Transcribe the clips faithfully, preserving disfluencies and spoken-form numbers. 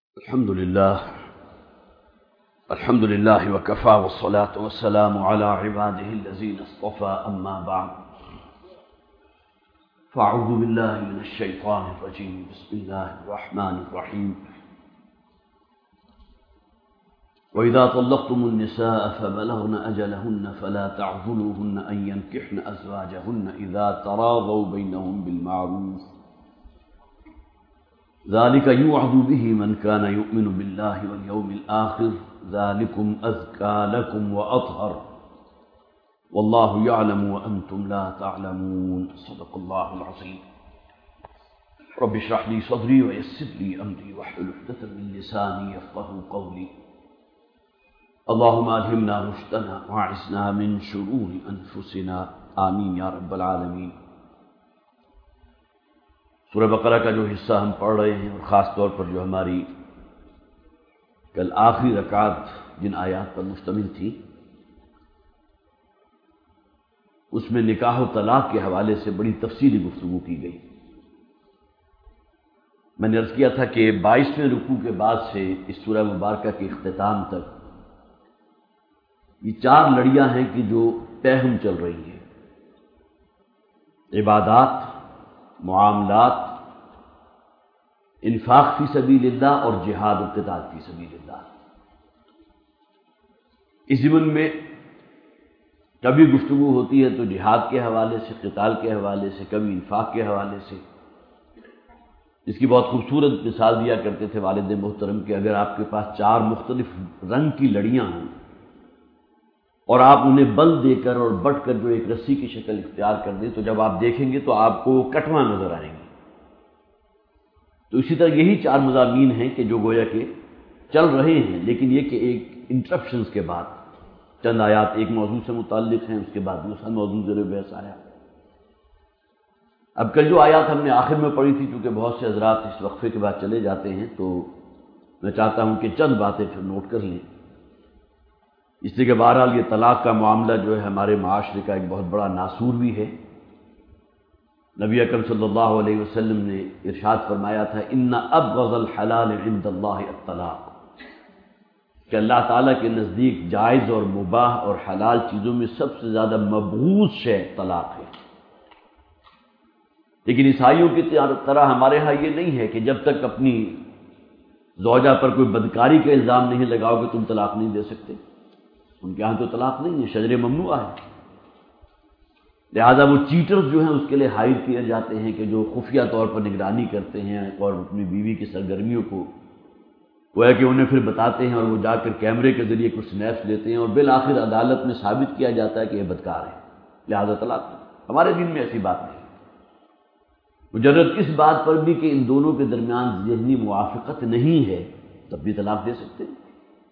الحمد لله الحمد لله وكفى والصلاة والسلام على عباده الذين اصطفى أما بعد فأعوذ بالله من الشيطان الرجيم بسم الله الرحمن الرحيم وإذا طلقتم النساء فبلغن أجلهن فلا تعضلوهن أن ينكحن أزواجهن إذا تراضوا بينهم بالمعروف ذلك يوعظ به من كان يؤمن بالله واليوم الآخر ذلكم أزكى لكم وأطهر والله يعلم وأنتم لا تعلمون صدق الله العظيم رب اشرح لي صدري ويسر لي أمري واحلل عقدة من لساني يفقهوا قولي اللهم ألهمنا رشدنا واعصمنا من شرور أنفسنا آمين يا رب العالمين۔ سورہ بقرہ کا جو حصہ ہم پڑھ رہے ہیں اور خاص طور پر جو ہماری کل آخری رکعت جن آیات پر مشتمل تھی اس میں نکاح و طلاق کے حوالے سے بڑی تفصیلی گفتگو کی گئی۔ میں نے عرض کیا تھا کہ بائیسویں رکوع کے بعد سے اس سورہ مبارکہ کے اختتام تک یہ چار لڑیاں ہیں کہ جو تہم چل رہی ہیں، عبادات، معاملات، انفاق فی سبیل اللہ اور جہاد و قتال فی سبیل اللہ۔ اس ضمن میں کبھی گفتگو ہوتی ہے تو جہاد کے حوالے سے، قتال کے حوالے سے، کبھی انفاق کے حوالے سے۔ اس کی بہت خوبصورت مثال دیا کرتے تھے والد محترم کہ اگر آپ کے پاس چار مختلف رنگ کی لڑیاں ہوں اور آپ انہیں بل دے کر اور بٹ کر جو ایک رسی کی شکل اختیار کر دیں تو جب آپ دیکھیں گے تو آپ کو کٹواں نظر آئیں گے۔ تو اسی طرح یہی چار مضامین ہیں کہ جو گویا کہ چل رہے ہیں، لیکن یہ کہ ایک انٹرپشنز کے بعد چند آیات ایک موضوع سے متعلق ہیں، اس کے بعد دوسرا موضوع زیر بحث آیا۔ اب کل جو آیات ہم نے آخر میں پڑھی تھی، چونکہ بہت سے حضرات اس وقفے کے بعد چلے جاتے ہیں تو میں چاہتا ہوں کہ چند باتیں پھر نوٹ کر لیں، اس لیے کہ بہرحال یہ طلاق کا معاملہ جو ہے ہمارے معاشرے کا ایک بہت بڑا ناسور بھی ہے۔ نبی اکرم صلی اللہ علیہ وسلم نے ارشاد فرمایا تھا ان ابغض الحلال عند اللہ الطلاق، کہ اللہ تعالیٰ کے نزدیک جائز اور مباح اور حلال چیزوں میں سب سے زیادہ مبغوض شے طلاق ہے۔ لیکن عیسائیوں کی طرح ہمارے ہاں یہ نہیں ہے کہ جب تک اپنی زوجہ پر کوئی بدکاری کا الزام نہیں لگاؤ کہ تم طلاق نہیں دے سکتے۔ ان کے ہاں تو طلاق نہیں ہے، شجر ممنوعہ ہے، لہذا وہ چیٹرز جو ہیں اس کے لیے ہائر کیے جاتے ہیں کہ جو خفیہ طور پر نگرانی کرتے ہیں اور اپنی بیوی کی سرگرمیوں کو گویا کہ انہیں پھر بتاتے ہیں اور وہ جا کر کیمرے کے ذریعے کچھ سنیپس لیتے ہیں اور بالآخر عدالت میں ثابت کیا جاتا ہے کہ یہ بدکار ہے، لہذا طلاق۔ ہمارے دین میں ایسی بات نہیں، مجرد اس بات پر بھی کہ ان دونوں کے درمیان ذہنی موافقت نہیں ہے تب بھی طلاق دے سکتے ہیں،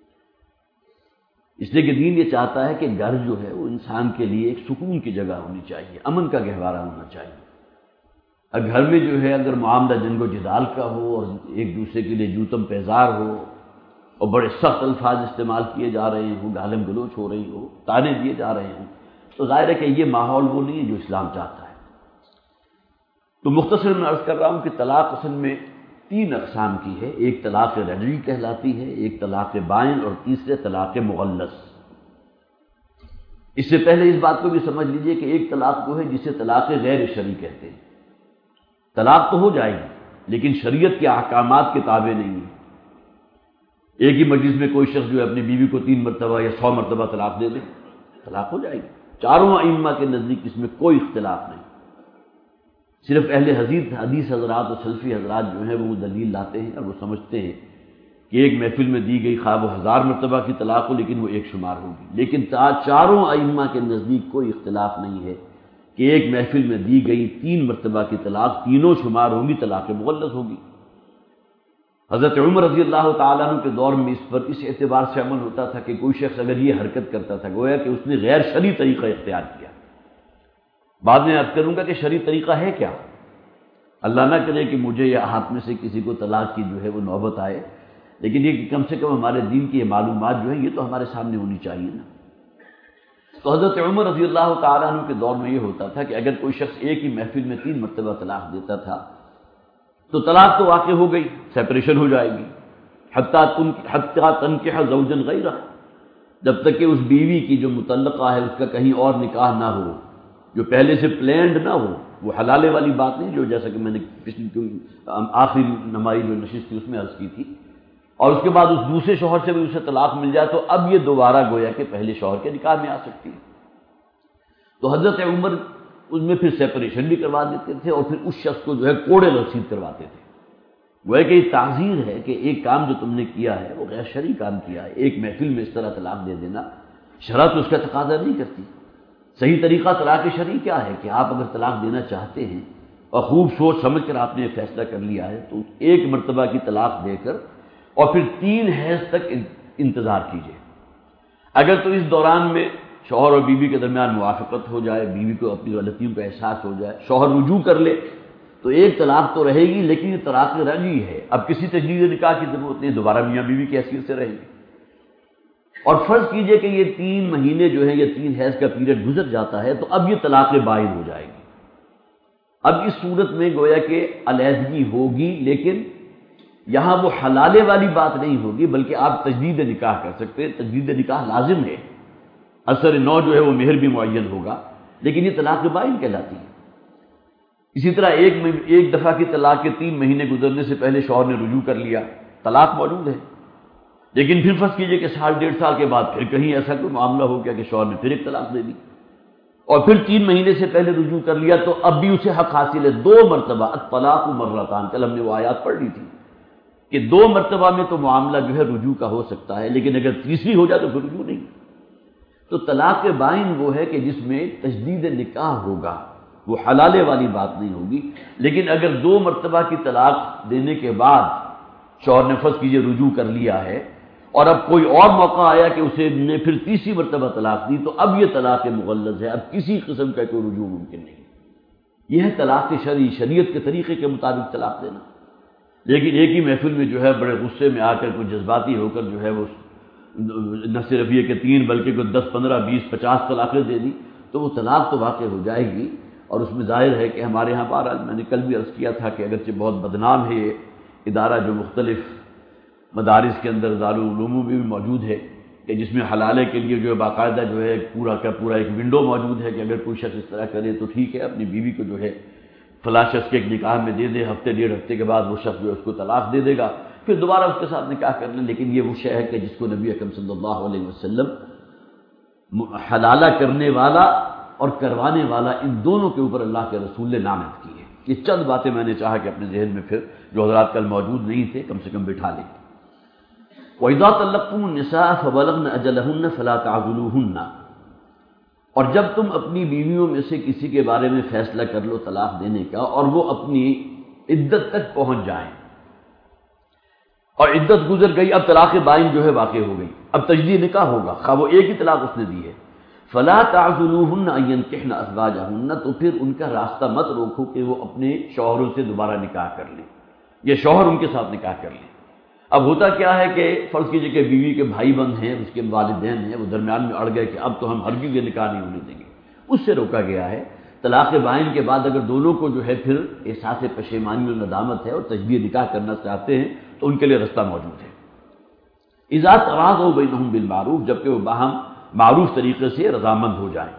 اس لیے کہ دین یہ چاہتا ہے کہ گھر جو ہے وہ انسان کے لیے ایک سکون کی جگہ ہونی چاہیے، امن کا گہوارہ ہونا چاہیے۔ اب گھر میں جو ہے اگر معاملہ جنگ و جدال کا ہو اور ایک دوسرے کے لیے جوتم پیزار ہو اور بڑے سخت الفاظ استعمال کیے جا رہے ہوں، گالم گلوچ ہو رہی ہو، تانے دیے جا رہے ہوں، تو ظاہر ہے کہ یہ ماحول وہ نہیں ہے جو اسلام چاہتا ہے۔ تو مختصر میں عرض کر رہا ہوں کہ طلاق اصل میں تین اقسام کی ہے، ایک طلاق رجعی کہلاتی ہے، ایک طلاق بائن اور تیسرے طلاق مغلظ۔ اس سے پہلے اس بات کو بھی سمجھ لیجئے کہ ایک طلاق وہ ہے جسے طلاق غیر شرعی کہتے ہیں، طلاق تو ہو جائے گی لیکن شریعت کے احکامات کے تابع نہیں ہے۔ ایک ہی مجلس میں کوئی شخص جو ہے اپنی بیوی کو تین مرتبہ یا سو مرتبہ طلاق دے دے، طلاق ہو جائے گی۔ چاروں ائمہ کے نزدیک اس میں کوئی اختلاف نہیں، صرف اہل حدیث حدیث حضرات اور سلفی حضرات جو ہیں وہ دلیل لاتے ہیں اور وہ سمجھتے ہیں کہ ایک محفل میں دی گئی خواہ وہ ہزار مرتبہ کی طلاق ہو لیکن وہ ایک شمار ہوگی، لیکن چاروں ائمہ کے نزدیک کوئی اختلاف نہیں ہے کہ ایک محفل میں دی گئی تین مرتبہ کی طلاق تینوں شمار ہوگی، طلاق مغلظ ہوگی۔ حضرت عمر رضی اللہ تعالیٰ عنہ کے دور میں اس پر اس اعتبار سے عمل ہوتا تھا کہ کوئی شخص اگر یہ حرکت کرتا تھا گویا کہ اس نے غیر شرعی طریقہ اختیار کیا۔ بعد میں عرض کروں گا کہ شرعی طریقہ ہے کیا، اللہ نہ کرے کہ مجھے یا آپ میں سے کسی کو طلاق کی جو ہے وہ نوبت آئے، لیکن یہ کہ کم سے کم ہمارے دین کی یہ معلومات جو ہیں یہ تو ہمارے سامنے ہونی چاہیے نا۔ تو حضرت عمر رضی اللہ تعالیٰ عنہ کے دور میں یہ ہوتا تھا کہ اگر کوئی شخص ایک ہی محفل میں تین مرتبہ طلاق دیتا تھا تو طلاق تو واقع ہو گئی، سیپریشن ہو جائے گی، حتیٰ حتیٰ تنکح زوجا غیرہ، جب تک کہ اس بیوی کی جو متعلقہ ہے اس کا کہیں اور نکاح نہ ہو، جو پہلے سے پلانڈ نہ ہو، وہ حلالے والی بات نہیں جو جیسا کہ میں نے پچھلی آخری نمائی جو نشست تھی اس میں عرض کی تھی، اور اس کے بعد اس دوسرے شوہر سے بھی اسے طلاق مل جائے تو اب یہ دوبارہ گویا کہ پہلے شوہر کے نکاح میں آ سکتی ہے۔ تو حضرت عمر اس میں پھر سیپریشن بھی کروا دیتے تھے اور پھر اس شخص کو جو ہے کوڑے رسید کرواتے تھے۔ وہ کہ یہ تعزیر ہے کہ ایک کام جو تم نے کیا ہے وہ غیر شرعی کام کیا ہے، ایک محفل میں اس طرح طلاق دے دینا شرع تو اس کا تقاضا نہیں کرتی۔ صحیح طریقہ طلاق شرعی کیا ہے کہ آپ اگر طلاق دینا چاہتے ہیں اور خوب سوچ سمجھ کر آپ نے یہ فیصلہ کر لیا ہے تو ایک مرتبہ کی طلاق دے کر اور پھر تین حیض تک انتظار کیجیے۔ اگر تو اس دوران میں شوہر اور بیوی کے درمیان موافقت ہو جائے، بیوی کو اپنی غلطیوں کا احساس ہو جائے، شوہر رجوع کر لے تو ایک طلاق تو رہے گی، لیکن یہ طلاق رجعی ہے، اب کسی تجدید نکاح کی ضرورت نہیں، دوبارہ میاں بیوی کی حیثیت سے رہیں گے۔ اور فرض کیجئے کہ یہ تین مہینے جو ہے یہ تین حیض کا پیریڈ گزر جاتا ہے تو اب یہ طلاق باین ہو جائے گی۔ اب اس صورت میں گویا کہ علیحدگی ہوگی، لیکن یہاں وہ حلالے والی بات نہیں ہوگی بلکہ آپ تجدید نکاح کر سکتے ہیں۔ تجدید نکاح لازم ہے، اثر نو جو ہے وہ مہر بھی معین ہوگا، لیکن یہ طلاق باین کہلاتی ہے۔ اسی طرح ایک ایک دفعہ کی طلاق کے تین مہینے گزرنے سے پہلے شوہر نے رجوع کر لیا، طلاق موجود ہے، لیکن پھر فرض کیجئے کہ سال ڈیڑھ سال کے بعد پھر کہیں ایسا کوئی معاملہ ہو گیا کہ شوہر نے پھر ایک طلاق دے دی اور پھر تین مہینے سے پہلے رجوع کر لیا تو اب بھی اسے حق حاصل ہے دو مرتبہ۔ الطلاق مرتان، کل ہم نے وہ آیات پڑھ لی تھی کہ دو مرتبہ میں تو معاملہ جو ہے رجوع کا ہو سکتا ہے، لیکن اگر تیسری ہو جائے تو پھر رجوع نہیں۔ تو طلاق بائن وہ ہے کہ جس میں تجدید نکاح ہوگا، وہ حلالے والی بات نہیں ہوگی، لیکن اگر دو مرتبہ کی طلاق دینے کے بعد شوہر نے فرض کیجئے رجوع کر لیا ہے اور اب کوئی اور موقع آیا کہ اسے نے پھر تیسری مرتبہ طلاق دی تو اب یہ طلاق مغلظ ہے، اب کسی قسم کا کوئی رجوع ممکن نہیں۔ یہ ہے طلاق شرعی، شریعت کے طریقے کے مطابق طلاق دینا۔ لیکن ایک ہی محفل میں جو ہے بڑے غصے میں آ کر کوئی جذباتی ہو کر جو ہے وہ نہ صرف یہ کہ تین بلکہ کوئی دس پندرہ بیس پچاس طلاقیں دے دی تو وہ طلاق تو واقع ہو جائے گی، اور اس میں ظاہر ہے کہ ہمارے ہاں بہرحال میں نے کل بھی عرض کیا تھا کہ اگرچہ بہت بدنام ہے یہ ادارہ جو مختلف مدارس کے اندر دارالعلوم میں بھی موجود ہے کہ جس میں حلالے کے لیے جو ہے باقاعدہ جو ہے پورا کا پورا ایک ونڈو موجود ہے کہ اگر کوئی شخص اس طرح کرے تو ٹھیک ہے، اپنی بیوی کو جو ہے فلاں شخص کے ایک نکاح میں دے دے، ہفتے ڈیڑھ ہفتے کے بعد وہ شخص جو ہے اس کو طلاق دے دے گا، پھر دوبارہ اس کے ساتھ نکاح کر لیں۔ لیکن یہ وہ شے ہے کہ جس کو نبی اکرم صلی اللہ علیہ وسلم حلالہ کرنے والا اور کروانے والا ان دونوں کے اوپر اللہ کے رسول نے لعنت کی ہے۔ یہ چند باتیں میں نے چاہا کہ اپنے ذہن میں پھر جو حضرات کل موجود نہیں تھے کم سے کم بٹھا لیں۔ وَإِذَا طَلَّقْتُمُ النِّسَاءَ فَبَلَغْنَ أَجَلَهُنَّ فَلَا تَعْضُلُوهُنَّ، اور جب تم اپنی بیویوں میں سے کسی کے بارے میں فیصلہ کر لو طلاق دینے کا اور وہ اپنی عدت تک پہنچ جائیں اور عدت گزر گئی، اب طلاق بائن جو ہے واقع ہو گئی، اب تجدید نکاح ہوگا، خواہ وہ ایک ہی طلاق اس نے دی ہے۔ فَلَا تَعْضُلُوهُنَّ أَن يَنكِحْنَ أَزْوَاجَهُنَّ، تو پھر ان کا راستہ مت روکو کہ وہ اپنے شوہروں سے دوبارہ نکاح کر لیں، یہ شوہر ان کے ساتھ نکاح کر لیں۔ اب ہوتا کیا ہے کہ فرض کیجئے کہ بیوی کے بھائی بند ہیں، اس کے والدین ہیں، وہ درمیان میں اڑ گئے کہ اب تو ہم ہرگز یہ نکاح نہیں ہونے دیں گے، اس سے روکا گیا ہے۔ طلاق بائن کے بعد اگر دونوں کو جو ہے پھر احساس پشیمانی اور ندامت ہے اور تجدید نکاح کرنا چاہتے ہیں تو ان کے لیے راستہ موجود ہے۔ اذا تراضوا بینہم بالمعروف، جبکہ وہ باہم معروف طریقے سے رضامند ہو جائیں۔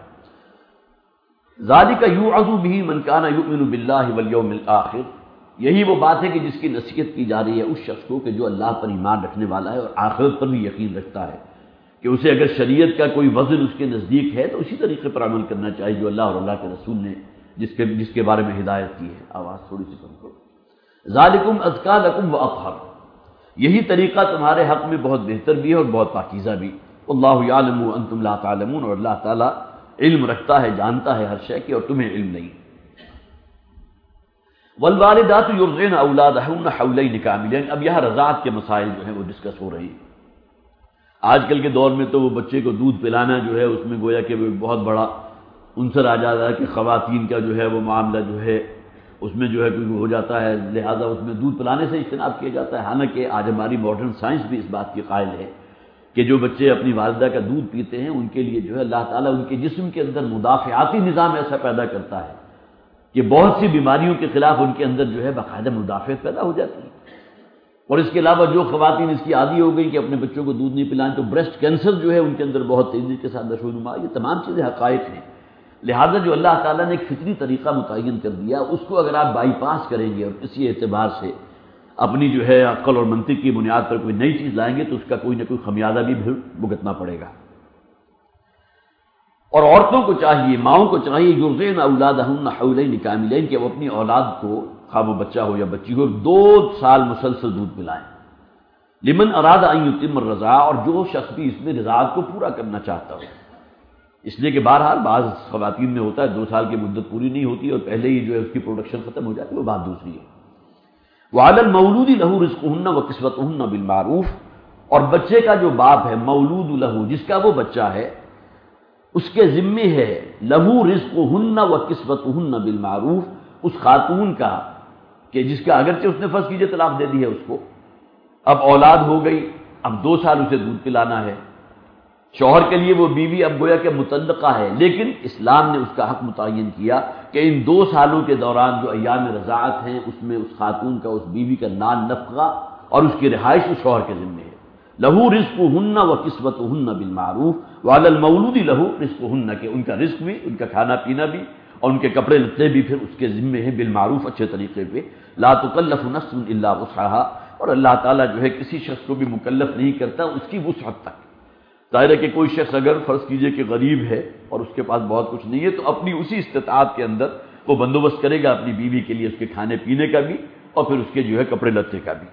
ذالک یوعظ بہ من کان یؤمن باللہ والیوم الآخر، یہی وہ بات ہے کہ جس کی نصیحت کی جا رہی ہے اس شخص کو کہ جو اللہ پر ایمان رکھنے والا ہے اور آخرت پر بھی یقین رکھتا ہے، کہ اسے اگر شریعت کا کوئی وزن اس کے نزدیک ہے تو اسی طریقے پر عمل کرنا چاہیے جو اللہ اور اللہ کے رسول نے جس کے جس کے بارے میں ہدایت کی ہے۔ آواز تھوڑی سی کم کرو۔ ذالکم ازکیٰ لکم واطہر، یہی طریقہ تمہارے حق میں بہت بہتر بھی ہے اور بہت پاکیزہ بھی۔ اللہ یعلم وانتم لا تعلمون، اور اللہ تعالیٰ علم رکھتا ہے، جانتا ہے ہر شے کی اور تمہیں علم نہیں۔ والوالدات یرضعن اولادہن حولین کاملین، اب یہاں رضاعت کے مسائل جو ہیں وہ ڈسکس ہو رہے ہیں۔ آج کل کے دور میں تو وہ بچے کو دودھ پلانا جو ہے اس میں گویا کہ بہت بڑا عنصر آ جاتا ہے کہ خواتین کا جو ہے وہ معاملہ جو ہے اس میں جو ہے کوئی ہو جاتا ہے، لہٰذا اس میں دودھ پلانے سے اجتناب کیا جاتا ہے، حالانکہ آج ہماری ماڈرن سائنس بھی اس بات کی قائل ہے کہ جو بچے اپنی والدہ کا دودھ پیتے ہیں ان کے لیے جو ہے اللہ تعالیٰ ان کے جسم کے اندر مدافعاتی نظام ایسا پیدا کرتا ہے کہ بہت سی بیماریوں کے خلاف ان کے اندر جو ہے باقاعدہ مدافعت پیدا ہو جاتی ہے۔ اور اس کے علاوہ جو خواتین اس کی عادی ہو گئی کہ اپنے بچوں کو دودھ نہیں پلائیں تو بریسٹ کینسر جو ہے ان کے اندر بہت تیزی کے ساتھ نشو و نما، یہ تمام چیزیں حقائق ہیں۔ لہذا جو اللہ تعالیٰ نے ایک فطری طریقہ متعین کر دیا اس کو اگر آپ بائی پاس کریں گے اور کسی اعتبار سے اپنی جو ہے عقل اور منطق کی بنیاد پر کوئی نئی چیز لائیں گے تو اس کا کوئی نہ کوئی خمیازہ بھی پھر بھگتنا پڑے گا۔ اور عورتوں کو چاہیے، ماؤں کو چاہیے یرضعن اولادہن حولین کاملین کہ وہ اپنی اولاد کو، خواہ وہ بچہ ہو یا بچی ہو، دو سال مسلسل دودھ پلائیں۔ لمن اراد ان یتم الرضاعہ، اور جو شخص بھی اس میں رضاعت کو پورا کرنا چاہتا ہو، اس لیے کہ بہرحال بعض خواتین میں ہوتا ہے دو سال کی مدت پوری نہیں ہوتی اور پہلے ہی جو ہے اس کی پروڈکشن ختم ہو جاتی ہے، وہ بات دوسری ہے۔ وعلی المولود لہ رزقہن وکسوتہن بالمعروف، اور بچے کا جو باپ ہے مولود لہ، جس کا وہ بچہ ہے، اس کے ذمے ہے لہو رزقہن وکسوتہن بالمعروف، اس خاتون کا کہ جس کا اگرچہ اس نے فرض کیجئے طلاق دے دی ہے، اس کو اب اولاد ہو گئی، اب دو سال اسے دودھ پلانا ہے، شوہر کے لیے وہ بیوی اب گویا کہ مطلقہ ہے، لیکن اسلام نے اس کا حق متعین کیا کہ ان دو سالوں کے دوران جو ایام رضاعت ہیں اس میں اس خاتون کا، اس بیوی کا نان نفقہ اور اس کی رہائش اس شوہر کے ذمے ہے۔ لہو رزقہن وکسوتہن بالمعروف وعلی المولود لہو رزقہن، کہ ان کا رزق بھی، ان کا کھانا پینا بھی اور ان کے کپڑے لتے بھی پھر اس کے ذمے ہیں بالمعروف، اچھے طریقے پہ۔ لا تکلف نفس الا وسعها، اور اللہ تعالیٰ جو ہے کسی شخص کو بھی مکلف نہیں کرتا اس کی وسعت تک۔ ظاہر ہے کہ کوئی شخص اگر فرض کیجئے کہ غریب ہے اور اس کے پاس بہت کچھ نہیں ہے تو اپنی اسی استطاعت کے اندر وہ بندوبست کرے گا اپنی بیوی کے لیے اس کے کھانے پینے کا بھی اور پھر اس کے جو ہے کپڑے لتے کا بھی۔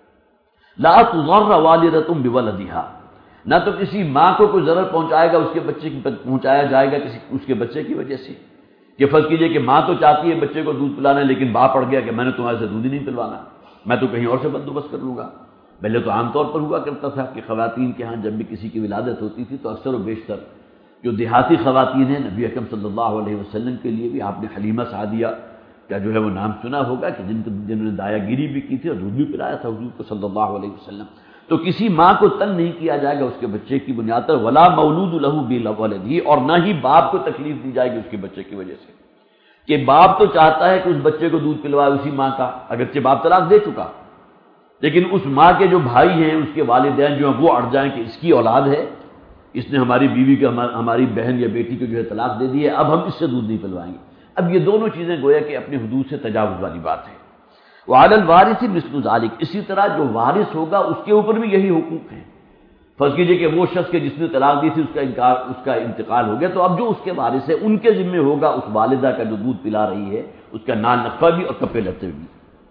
لا تضر والدۃ بولدہا، نہ تو کسی ماں کو کوئی ضرر پہنچائے گا اس کے بچے کی پہنچایا جائے گا کسی اس کے بچے کی وجہ سے، کہ فرض کیجئے کہ ماں تو چاہتی ہے بچے کو دودھ پلانا لیکن باپ پڑ گیا کہ میں نے تمہارے سے دودھ ہی نہیں پلوانا، میں تو کہیں اور سے بندوبست کر لوں گا۔ پہلے تو عام طور پر ہوا کرتا تھا کہ خواتین کے ہاں جب بھی کسی کی ولادت ہوتی تھی تو اکثر و بیشتر جو دیہاتی خواتین ہیں، نبی اکرم صلی اللہ علیہ وسلم کے لیے بھی آپ نے حلیمہ سعدیہ کا جو ہے وہ نام سنا ہوگا کہ جن جنہوں نے دایا گیری بھی کی تھی اور دودھ بھی پلایا تھا حضور کو صلی اللہ علیہ وسلم۔ تو کسی ماں کو تنگ نہیں کیا جائے گا اس کے بچے کی بنیاد پر، ولا مولود لہ بولدہ، اور نہ ہی باپ کو تکلیف دی جائے گی اس کے بچے کی وجہ سے، کہ باپ تو چاہتا ہے کہ اس بچے کو دودھ پلوائے اسی ماں کا، اگرچہ باپ طلاق دے چکا، لیکن اس ماں کے جو بھائی ہیں، اس کے والدین جو ہیں وہ اڑ جائیں کہ اس کی اولاد ہے، اس نے ہماری بیوی کو، ہماری بہن یا بیٹی کو جو ہے طلاق دے دی ہے، اب ہم اس سے دودھ نہیں پلوائیں گے۔ اب یہ دونوں چیزیں گویا کہ اپنے حدود سے تجاوز والی بات ہے۔ وعلی الوارث مثل ذلک، اسی طرح جو وارث ہوگا اس کے اوپر بھی یہی حقوق ہیں۔ فرض کیجئے کہ وہ شخص کے جس نے طلاق دی تھی اس کا انکار اس کا انتقال ہو گیا، تو اب جو اس کے وارث ہے ان کے ذمہ ہوگا اس والدہ کا جو دودھ پلا رہی ہے اس کا نان نفقہ بھی اور کپڑے لتے بھی۔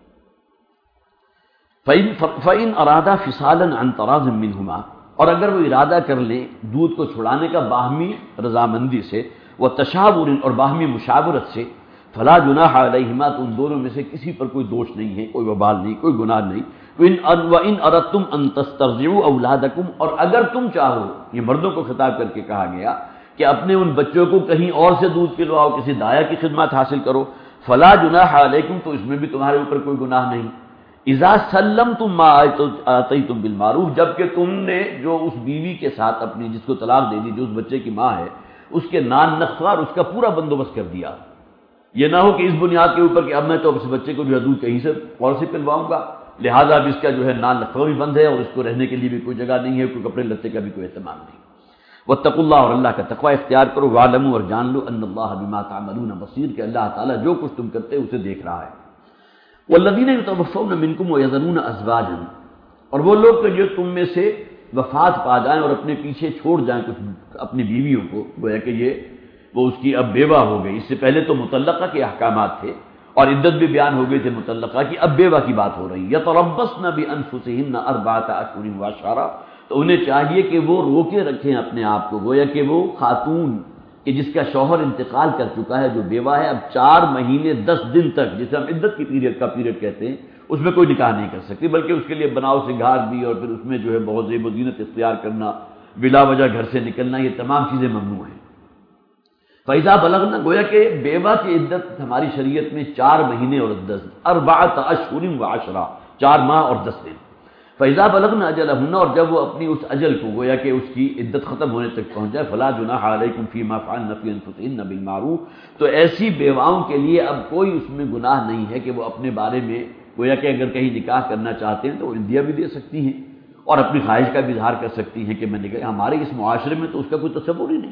فَإِنْ أَرَادَا فِصَالًا عَنْ تَرَاضٍ مِّنْهُمَا، اور اگر وہ ارادہ کر لیں دودھ کو چھڑانے کا باہمی رضامندی سے، وَتَشَاوُرٍ، اور باہمی مشاورت سے، فَلَا جُنَاحَ عَلَيْهِمَا، تو ان دونوں میں سے کسی پر کوئی دوش نہیں ہے، کوئی وبال نہیں، کوئی گناہ نہیں۔ وَإِنْ أَرَدْتُمْ أَن تَسْتَرْضِعُوا أَوْلَادَكُمْ، اور اگر تم چاہو، یہ مردوں کو خطاب کر کے کہا گیا کہ اپنے ان بچوں کو کہیں اور سے دودھ پلواؤ، کسی دایا کی خدمات حاصل کرو، فَلَا جُنَاحَ عَلَيْكُمْ، تو اس میں بھی تمہارے اوپر کوئی گناہ نہیں۔ اذا سلمتم ما آتیتم بالمعروف، جبکہ تم نے جو اس بیوی کے ساتھ اپنی جس کو طلاق دے دی، جو اس بچے کی ماں ہے، اس کے نان نفقہ اور اس کا پورا بندوبست کر دیا۔ یہ نہ ہو کہ اس بنیاد کے اوپر کہ اب میں تو اس بچے کو جو ہے دودھ کہیں سے اور سے پلواؤں گا، لہٰذا اب اس کا جو ہے نان نفقہ بھی بند ہے اور اس کو رہنے کے لیے بھی کوئی جگہ نہیں ہے، کوئی کپڑے لتے کا بھی کوئی اہتمام نہیں۔ واتقوا اللہ، اور اللہ کا تقوی اختیار کرو، واعلموا، اور جان لو، ان اللہ بما تعملون بصیر، کہ اللہ تعالیٰ جو کچھ تم کرتے اسے دیکھ رہا ہے۔ والذین یتوفون منکم ویذرون ازواجا، اور وہ لوگ کہ جو تم میں سے وفات پا جائیں اور اپنے پیچھے چھوڑ جائیں کچھ اپنی بیویوں کو، گویا کہ یہ وہ اس کی اب بیوہ ہو گئی، اس سے پہلے تو مطلقہ کے احکامات تھے اور عدت بھی بیان ہو گئی تھے مطلقہ کی، اب بیوہ کی بات ہو رہی ہے۔ یتربصن بانفسہن اربعۃ اشہر وعشرا، تو انہیں چاہیے کہ وہ روکے رکھیں اپنے آپ کو، گویا کہ وہ خاتون کہ جس کا شوہر انتقال کر چکا ہے، جو بیوہ ہے، اب چار مہینے دس دن تک، جسے ہم عدت کی پیریڈ کا پیریڈ کہتے ہیں، اس میں کوئی نکاح نہیں کر سکتی، بلکہ اس کے لیے بناؤ سنگھار بھی اور پھر اس میں جو ہے بہت زیب و زینت اختیار کرنا، بلا وجہ گھر سے نکلنا، یہ تمام چیزیں ممنوع ہیں۔ فَإِذَا بَلَغْنَا، گویا کہ بیوہ کی عدت ہماری شریعت میں چار مہینے اور دس اربعۃ اشہر وعشرا، چار ماہ اور دس دن۔ فَإِذَا بَلَغْنَا أَجَلَهُنَّ، اور جب وہ اپنی اس اجل کو، گویا کہ اس کی عدت ختم ہونے تک پہنچ جائے، فَلَا جُنَاحَ عَلَيْكُمْ فِي مَا فَعَلْنَ فِي أَنفُسِهِنَّ بِالْمَعْرُوفِ، تو ایسی بیواؤں کے لیے اب کوئی اس میں گناہ نہیں ہے کہ وہ اپنے بارے میں گویا کہ اگر کہیں نکاح کرنا چاہتے ہیں تو وہ عندیہ بھی دے سکتی ہیں اور اپنی خواہش کا بھی اظہار کر سکتی ہیں کہ میں نکاح. ہمارے اس معاشرے میں تو اس کا کوئی تصور ہی نہیں.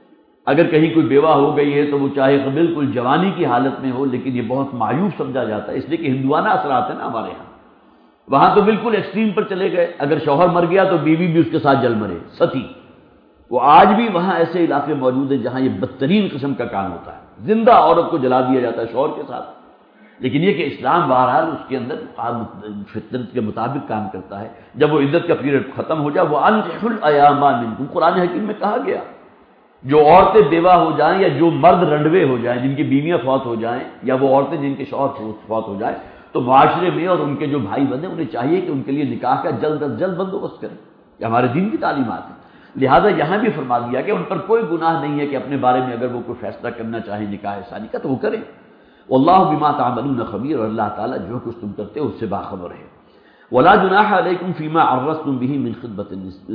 اگر کہیں کوئی بیوہ ہو گئی ہے تو وہ چاہے بالکل جوانی کی حالت میں ہو لیکن یہ بہت معیوب سمجھا جاتا ہے، اس لیے کہ ہندوانہ اثرات ہیں نا ہمارے یہاں. وہاں تو بالکل ایکسٹریم پر چلے گئے، اگر شوہر مر گیا تو بیوی بھی اس کے ساتھ جل مرے، ستی. وہ آج بھی وہاں ایسے علاقے موجود ہیں جہاں یہ بدترین قسم کا کام ہوتا ہے، زندہ عورت کو جلا دیا جاتا ہے شوہر کے ساتھ. لیکن یہ کہ اسلام بہرحال اس کے اندر فطرت کے مطابق کام کرتا ہے. جب وہ عدت کا پیریڈ ختم ہو جائے، وہ انکحوا الایام منکم، قرآن حکیم میں کہا گیا جو عورتیں بیوہ ہو جائیں یا جو مرد رنڈوے ہو جائیں، جن کی بیویاں فوت ہو جائیں، یا وہ عورتیں جن کے شوہر فوت ہو جائیں، تو معاشرے میں اور ان کے جو بھائی بندے انہیں چاہیے کہ ان کے لیے نکاح کا جلد از جلد بندوبست کریں. یہ ہمارے دین کی تعلیمات ہیں. لہٰذا یہاں بھی فرما دیا کہ ان پر کوئی گناہ نہیں ہے کہ اپنے بارے میں اگر وہ کوئی فیصلہ کرنا چاہیں نکاح ثانی کا تو وہ کریں. واللہ بما تعملون خبیر، اور اللہ تعالیٰ جو کچھ تم کرتے ہو اس سے باخبر ہے. ولا جناح علیکم فیما عرضتم به من خطبۃ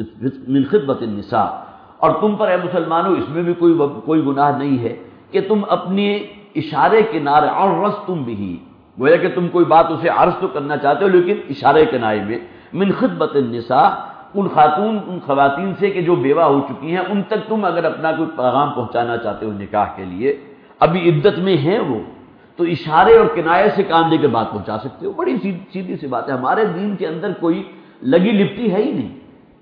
من خطبۃ النساء، اور تم پر اے مسلمانوں اس میں بھی کوئی کوئی گناہ نہیں ہے کہ تم اپنے اشارے کنارے عرضتم به، گویا کہ تم کوئی بات اسے عرض تو کرنا چاہتے ہو لیکن اشارے کنارے میں، من خطبۃ النساء، ان خاتون ان خواتین سے کہ جو بیوہ ہو چکی ہیں ان تک تم اگر اپنا کوئی پیغام پہنچانا چاہتے ہو نکاح کے لیے، ابھی عدت میں ہیں وہ، تو اشارے اور کنایے سے کام لے کے بات پہنچا سکتے ہو. بڑی سیدھی سی بات ہے. ہمارے دین کے اندر کوئی لگی لپٹی ہے ہی نہیں.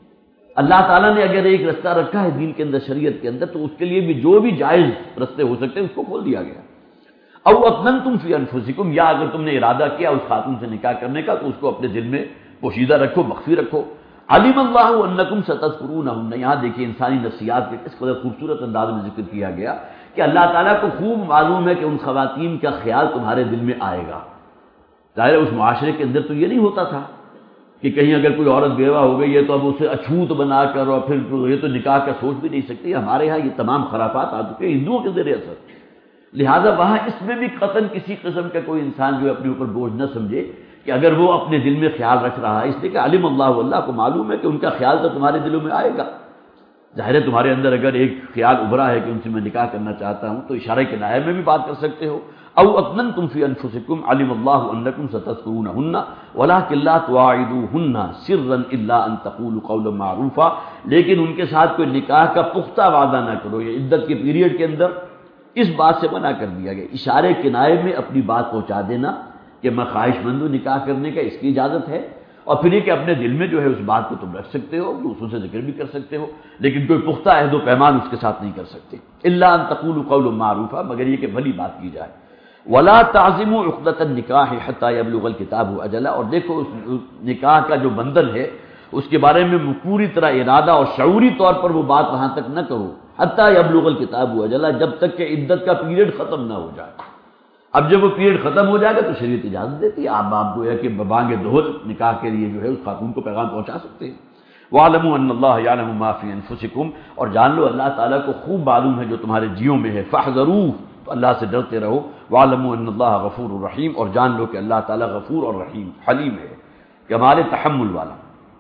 اللہ تعالیٰ نے اگر ایک رستہ رکھا ہے دین کے اندر، شریعت کے اندر، تو اس کے لیے بھی جو بھی جائز رستے ہو سکتے ہیں اس کو کھول دیا گیا. او اکننتم فی انفسکم، یا اگر تم نے ارادہ کیا اس خاتون سے نکاح کرنے کا تو اس کو اپنے دل میں پوشیدہ رکھو، مخفی رکھو. علم اللہ انکم ستذکرونہن، یہاں دیکھیے انسانی نفسیات کے کس قدر خوبصورت انداز میں ذکر کیا گیا کہ اللہ تعالیٰ کو خوب معلوم ہے کہ ان خواتین کا خیال تمہارے دل میں آئے گا. ظاہر اس معاشرے کے اندر تو یہ نہیں ہوتا تھا کہ کہیں اگر کوئی عورت بیوہ ہو گئی ہے تو اب اسے اچھوت بنا کر اور پھر یہ تو نکاح کا سوچ بھی نہیں سکتی. ہمارے ہاں یہ تمام خرافات آ چکے ہیں ہندوؤں کے ذریعے اثر. لہٰذا وہاں اس میں بھی قطعاً کسی قسم کا کوئی انسان جو اپنے اوپر بوجھ نہ سمجھے کہ اگر وہ اپنے دل میں خیال رکھ رہا ہے، اس لیے کہ علم اللہ، اللہ کو معلوم ہے کہ ان کا خیال تو تمہارے دلوں میں آئے گا. ظاہر ہے تمہارے اندر اگر ایک خیال ابھرا ہے کہ ان سے میں نکاح کرنا چاہتا ہوں تو اشارے کے کنایے میں بھی بات کر سکتے ہو. او اکننتم فی انفسکم علم اللہ انکم ستذکرونہن ولکن لا تواعدوہن سرا الا ان تقولوا قولا معروفا، لیکن ان کے ساتھ کوئی نکاح کا پختہ وعدہ نہ کرو. یہ عدت کے پیریڈ کے اندر اس بات سے منع کر دیا گیا. اشارے کنایے میں اپنی بات پہنچا دینا کہ میں خواہش مند ہوں نکاح کرنے کا، اس کی اجازت ہے. اور پھر یہ کہ اپنے دل میں جو ہے اس بات کو تم رکھ سکتے ہو، دوسروں سے ذکر بھی کر سکتے ہو، لیکن کوئی پختہ عہد و پیمان اس کے ساتھ نہیں کر سکتے. الا ان تقولوا قولا معروفا، مگر یہ کہ بھلی بات کی جائے. ولا تعزموا عقدۃ النکاح حتی یبلغ الکتاب اجلہ، اور دیکھو اس نکاح کا جو بندھن ہے اس کے بارے میں پوری طرح ارادہ اور شعوری طور پر وہ بات وہاں تک نہ کرو حتی یبلغ الکتاب اجلہ، جب تک کہ عدت کا پیریڈ ختم نہ ہو جائے. اب جب وہ پیریڈ ختم ہو جائے گا تو شریعت اجازت دیتی ہے، آپ آپ کو ہے کہ بانگ دہل نکاح کے لیے جو ہے اس خاتون کو پیغام پہنچا سکتے ہیں. وَاعْلَمُوا أَنَّ اللَّهَ يَعْلَمُ مَا فِي أَنفُسِكُمْ، اور جان لو اللہ تعالیٰ کو خوب معلوم ہے جو تمہارے جیوں میں ہے. فَاحْذَرُوهُ، تو اللہ سے ڈرتے رہو. وَاعْلَمُوا أَنَّ اللَّهَ غَفُورٌ رَحِيمٌ، اور جان لو کہ اللہ تعالیٰ غفور اور رحیم حلیم ہے، کہ ہمارے تحمل والا.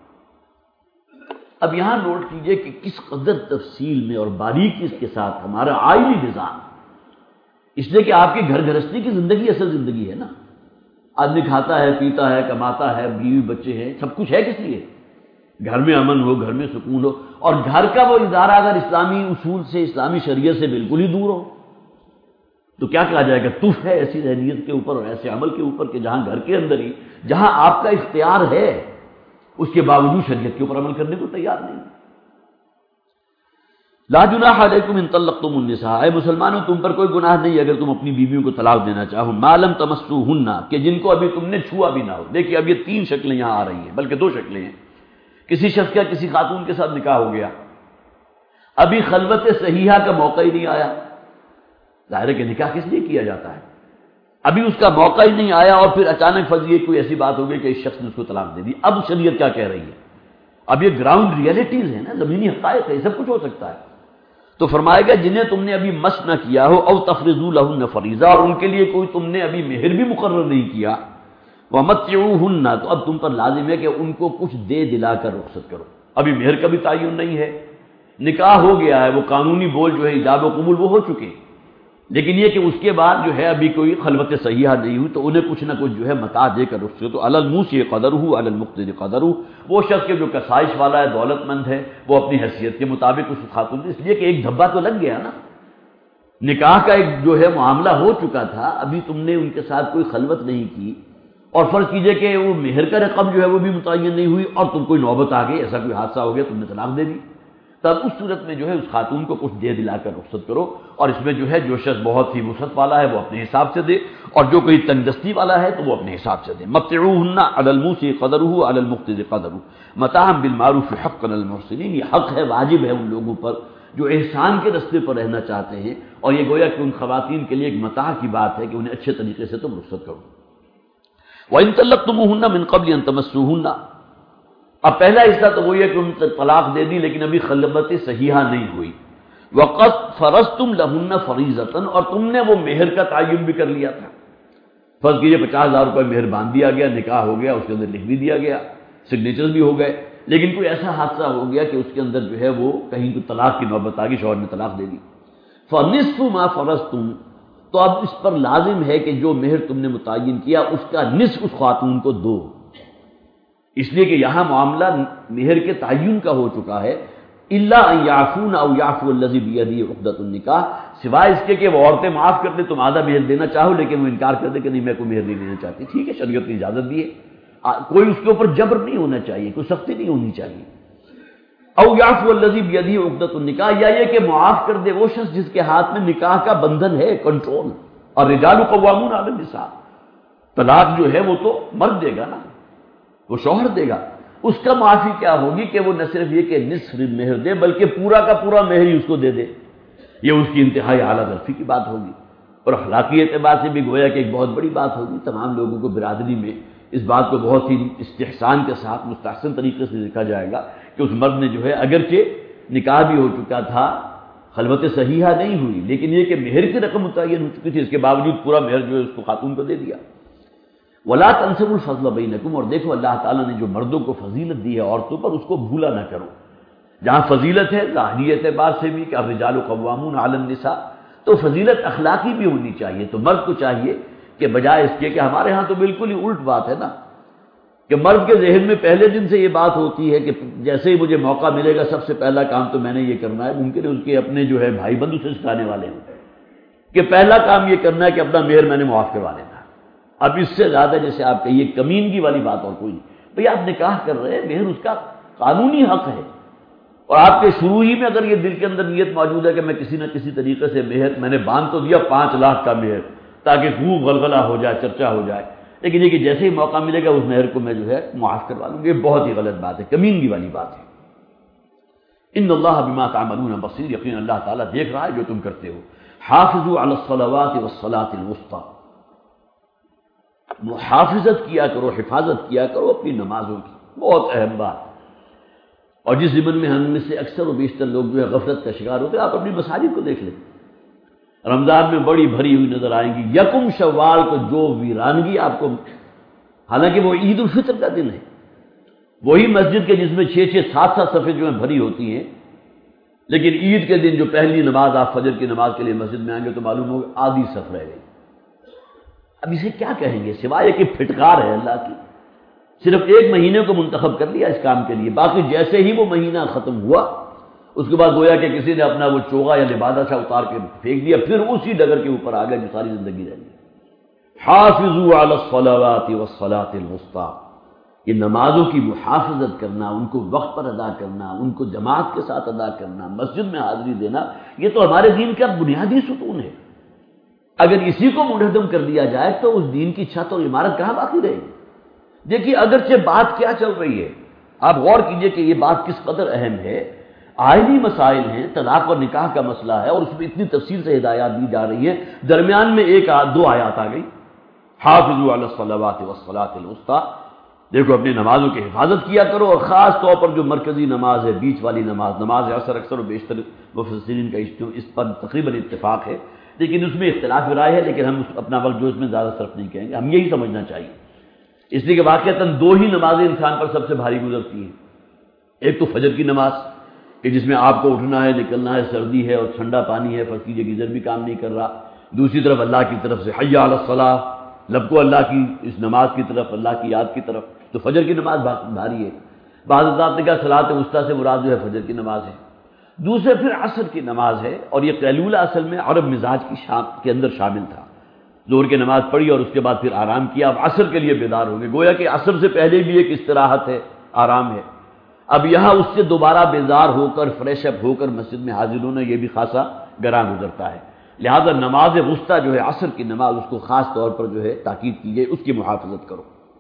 اب یہاں نوٹ کیجئے کہ کس قدر تفصیل میں اور باریکی کے ساتھ ہمارا آئلی نظام، اس لیے کہ آپ کی گھر گھرستی کی زندگی اصل زندگی ہے نا. آدمی کھاتا ہے، پیتا ہے، کماتا ہے، بیوی بچے ہیں، سب کچھ ہے کس لیے؟ گھر میں امن ہو، گھر میں سکون ہو. اور گھر کا وہ ادارہ اگر اسلامی اصول سے، اسلامی شریعت سے بالکل ہی دور ہو تو کیا کہا جائے گا؟ تف ہے ایسی ذہنیت کے اوپر اور ایسے عمل کے اوپر کہ جہاں گھر کے اندر ہی، جہاں آپ کا اختیار ہے، اس کے باوجود شریعت کے اوپر عمل کرنے کو تیار نہیں. لا جناح علیکم ان طلقتم النساء، اے مسلمانوں تم پر کوئی گناہ نہیں اگر تم اپنی بیویوں کو طلاق دینا چاہو. ما لم تمسوهن، کہ جن کو ابھی تم نے چھوا بھی نہ ہو. دیکھیے اب یہ تین شکلیں یہاں آ رہی ہیں، بلکہ دو شکلیں ہیں. کسی شخص کا کسی خاتون کے ساتھ نکاح ہو گیا، ابھی خلوت صحیحہ کا موقع ہی نہیں آیا. ظاہر ہے کہ نکاح کس لیے کیا جاتا ہے؟ ابھی اس کا موقع ہی نہیں آیا اور پھر اچانک فضیے کوئی ایسی بات ہو گئی کہ اس شخص نے اس کو طلاق دے دی. اب شریعت کیا کہہ رہی ہے؟ اب یہ گراؤنڈ ریئلٹیز ہیں نا، زمینی حقائق ہے، سب کچھ ہو سکتا ہے. تو فرمائے گا جنہیں تم نے ابھی مس نہ کیا ہو، او تفرضوا لهن فریضہ، اور ان کے لیے کوئی تم نے ابھی مہر بھی مقرر نہیں کیا. ومتعوهن، تو اب تم پر لازم ہے کہ ان کو کچھ دے دلا کر رخصت کرو. ابھی مہر کا بھی تعین نہیں ہے، نکاح ہو گیا ہے، وہ قانونی بول جو ہے ایجاب و قبول وہ ہو چکے. لیکن یہ کہ اس کے بعد جو ہے ابھی کوئی خلوت صحیحہ نہیں ہوئی تو انہیں کچھ نہ کچھ جو ہے متاع دے کر اس سے تو علی الموسع قدرہ علی المقتر قدرہ، وہ شخص کے جو کسائش والا ہے، دولت مند ہے، وہ اپنی حیثیت کے مطابق اس خاتون، اس لیے کہ ایک دھبا تو لگ گیا نا، نکاح کا ایک جو ہے معاملہ ہو چکا تھا، ابھی تم نے ان کے ساتھ کوئی خلوت نہیں کی، اور فرض کیجئے کہ وہ مہر کا رقم جو ہے وہ بھی متعین نہیں ہوئی اور تم کوئی نوبت آ گئی، ایسا کوئی حادثہ ہو گیا، تم نے طلاق دے دی، تب اس صورت میں جو ہے اس خاتون کو کچھ دے دلا کر رخصت کرو، اور اس میں جو ہے جو شخص بہت ہی وسعت والا ہے وہ اپنے حساب سے دے، اور جو کوئی تنگ دستی والا ہے تو وہ اپنے حساب سے دے۔ متعوہن علی الموسع قدرہ علی المقتر قدرہ متاعا بالمعروف حقا علی المحسنین، یہ حق ہے، واجب ہے ان لوگوں پر جو احسان کے راستے پر رہنا چاہتے ہیں، اور یہ گویا کہ ان خواتین کے لیے ایک متاع کی بات ہے کہ انہیں اچھے طریقے سے تم رخصت کرو۔ وَإِن طَلَّقْتُمُوهُنَّ مِن قَبْلِ أَن تَمَسُّوهُنَّ، اب پہلا حصہ تو وہی ہے کہ ان سے طلاق دے دی لیکن ابھی خلوت صحیحہ نہیں ہوئی۔ وَقَدْ فَرَضْتُمْ لَهُنَّ فَرِيضَةً، اور تم نے وہ مہر کا تعین بھی کر لیا تھا، فرض کیجئے پچاس ہزار روپے مہر باندھ دیا گیا، نکاح ہو گیا، اس کے اندر لکھ بھی دیا گیا، سگنیچر بھی ہو گئے، لیکن کوئی ایسا حادثہ ہو گیا کہ اس کے اندر جو ہے وہ کہیں تو طلاق کی نوبت آ گئی، شوہر نے طلاق دے دی۔ فَنِصْفُ مَا فَرَضْتُمْ، تو اب اس پر لازم ہے کہ جو مہر تم نے متعین کیا اس کا نصف اس خاتون کو دو، اس لیے کہ یہاں معاملہ مہر کے تعین کا ہو چکا ہے۔ الا ان یعفون او یعفو الذی بیدہ عقدۃ النکاح، سوائے اس کے کہ وہ عورتیں معاف کر دیں، تم آدھا مہر دینا چاہو لیکن وہ انکار کر دے کہ نہیں میں کوئی مہر نہیں دینا چاہتی، ٹھیک ہے، شریعت نے اجازت دی ہے، کوئی اس کے اوپر جبر نہیں ہونا چاہیے، کوئی سختی نہیں ہونی چاہیے۔ او یعفو الذی بیدہ عقدۃ النکاح، یا یہ کہ معاف کر دے وہ شخص جس کے ہاتھ میں نکاح کا بندھن ہے، کنٹرول، اور رجال قوامون علی النساء، طلاق جو ہے وہ تو مرد دے گا نا، وہ شوہر دے گا، اس کا معافی کیا ہوگی کہ وہ نہ صرف یہ کہ نصف مہر دے بلکہ پورا کا پورا مہر ہی اس کو دے دے، یہ اس کی انتہائی اعلیٰ ظرفی کی بات ہوگی، اور اخلاقی اعتبار سے بھی گویا کہ ایک بہت بڑی بات ہوگی، تمام لوگوں کو برادری میں اس بات کو بہت ہی استحسان کے ساتھ مستحسن طریقے سے دیکھا جائے گا کہ اس مرد نے جو ہے اگرچہ نکاح بھی ہو چکا تھا، خلوت صحیحہ نہیں ہوئی، لیکن یہ کہ مہر کی رقم متعین ہو چکی تھی، اس کے باوجود پورا مہر جو ہے اس کو خاتون کو دے دیا۔ وَلَا تَنْسَبُوا الْفَضْلَ بَيْنَكُمْ، اور دیکھو اللہ تعالیٰ نے جو مردوں کو فضیلت دی ہے عورتوں پر، اس کو بھولا نہ کرو، جہاں فضیلت ہے ظاہری اعتبار سے بھی کہ الرجال قوامون علی النساء، تو فضیلت اخلاقی بھی ہونی چاہیے، تو مرد کو چاہیے کہ بجائے اس کے کہ ہمارے ہاں تو بالکل ہی الٹ بات ہے نا، کہ مرد کے ذہن میں پہلے دن سے یہ بات ہوتی ہے کہ جیسے ہی مجھے موقع ملے گا سب سے پہلا کام تو میں نے یہ کرنا ہے، ممکن ہے اس کے اپنے جو ہے بھائی بندو سے سکھانے والے ہیں کہ پہلا کام یہ کرنا ہے کہ اپنا مہر میں نے معاف کروا لینا۔ اب اس سے زیادہ جیسے آپ کہیے کمینگی والی بات اور کوئی نہیں، بھئی آپ نکاح کر رہے ہیں، مہر اس کا قانونی حق ہے، اور آپ کے شروع ہی میں اگر یہ دل کے اندر نیت موجود ہے کہ میں کسی نہ کسی طریقے سے مہر میں نے باندھ تو دیا پانچ لاکھ کا مہر تاکہ خوب غلغلہ ہو جائے، چرچا ہو جائے، لیکن یہ کہ جیسے ہی موقع ملے گا اس مہر کو میں جو ہے معاف کروا لوں گا، یہ بہت ہی غلط بات ہے، کمینگی والی بات ہے۔ ان اللہ بما تعملون بصیر، یقین اللہ تعالیٰ دیکھ رہا ہے جو تم کرتے ہو۔ حافظوا علی الصلوات والصلاۃ الوسطی، محافظت کیا کرو، حفاظت کیا کرو اپنی نمازوں کی، بہت اہم بات، اور جس ضمن میں ہم میں سے اکثر و بیشتر لوگ جو ہے غفلت کا شکار ہوتے ہیں، آپ اپنی مساجد کو دیکھ لیں، رمضان میں بڑی بھری ہوئی نظر آئیں گی، یکم شوال کو جو ویرانگی آپ کو، حالانکہ وہ عید الفطر کا دن ہے، وہی مسجد کے جس میں چھ چھ سات سات صفیں جو ہیں بھری ہوتی ہیں، لیکن عید کے دن جو پہلی نماز آپ فجر کی نماز کے لیے مسجد میں آئیں گے تو معلوم ہوگا آدھی صف رہ گئی۔ اب اسے کیا کہیں گے سوائے کہ پھٹکار ہے اللہ کی، صرف ایک مہینے کو منتخب کر لیا اس کام کے لیے، باقی جیسے ہی وہ مہینہ ختم ہوا اس کے بعد گویا کہ کسی نے اپنا وہ چوغا یا لبادہ سا اتار کے پھینک دیا، پھر اسی ڈگر کے اوپر آ گیا جو ساری زندگی رہ گئی۔ حافظوا علی الصلوات والصلاۃ الوسطی، یہ نمازوں کی محافظت کرنا، ان کو وقت پر ادا کرنا، ان کو جماعت کے ساتھ ادا کرنا، مسجد میں حاضری دینا، یہ تو ہمارے دین کا بنیادی ستون ہے۔ اگر اسی کو منہدم کر دیا جائے تو اس دین کی چھت اور عمارت کہاں باقی رہے گی؟ دیکھیے اگرچہ بات کیا چل رہی ہے، آپ غور کیجئے کہ یہ بات کس قدر اہم ہے، آئینی مسائل ہیں، طلاق اور نکاح کا مسئلہ ہے، اور اس میں اتنی تفصیل سے ہدایات دی جا رہی ہیں، درمیان میں ایک دو آیات آ گئی، حافظوا علی الصلوات والصلاۃ الوسطی، دیکھو اپنی نمازوں کی حفاظت کیا کرو، اور خاص طور پر جو مرکزی نماز ہے، بیچ والی نماز، نماز عصر، اکثر و بیشتر مفسرین کا اس پر تقریباً اتفاق ہے، لیکن اس میں اختلاف رائے ہے، لیکن ہم اپنا وقت جو اس میں زیادہ صرف نہیں کہیں گے، ہم یہی سمجھنا چاہیے، اس لیے کہ واقعتاً دو ہی نمازیں انسان پر سب سے بھاری گزرتی ہیں، ایک تو فجر کی نماز کہ جس میں آپ کو اٹھنا ہے، نکلنا ہے، سردی ہے اور ٹھنڈا پانی ہے، فرض کیجیے گیزر بھی کام نہیں کر رہا، دوسری طرف اللہ کی طرف سے حی علی الصلاۃ، لب کو اللہ کی اس نماز کی طرف، اللہ کی یاد کی طرف، تو فجر کی نماز بھاری ہے۔ بعض حضرات نے کہا صلاۃ وسطیٰ سے مراد جو ہے فجر کی نماز ہے۔ دوسرے پھر عصر کی نماز ہے، اور یہ قیلولہ اصل میں عرب مزاج کی شام کے اندر شامل تھا۔ ظہر کی نماز پڑھی اور اس کے بعد پھر آرام کیا، اب عصر کے لیے بیدار ہو گئے، گویا کہ عصر سے پہلے بھی ایک استراحت ہے، آرام ہے۔ اب یہاں اس سے دوبارہ بیدار ہو کر فریش اپ ہو کر مسجد میں حاضر ہونا یہ بھی خاصا گراں گزرتا ہے، لہذا نماز وسطیٰ جو ہے عصر کی نماز، اس کو خاص طور پر جو ہے تاکید کی گئی، اس کی محافظت کرو۔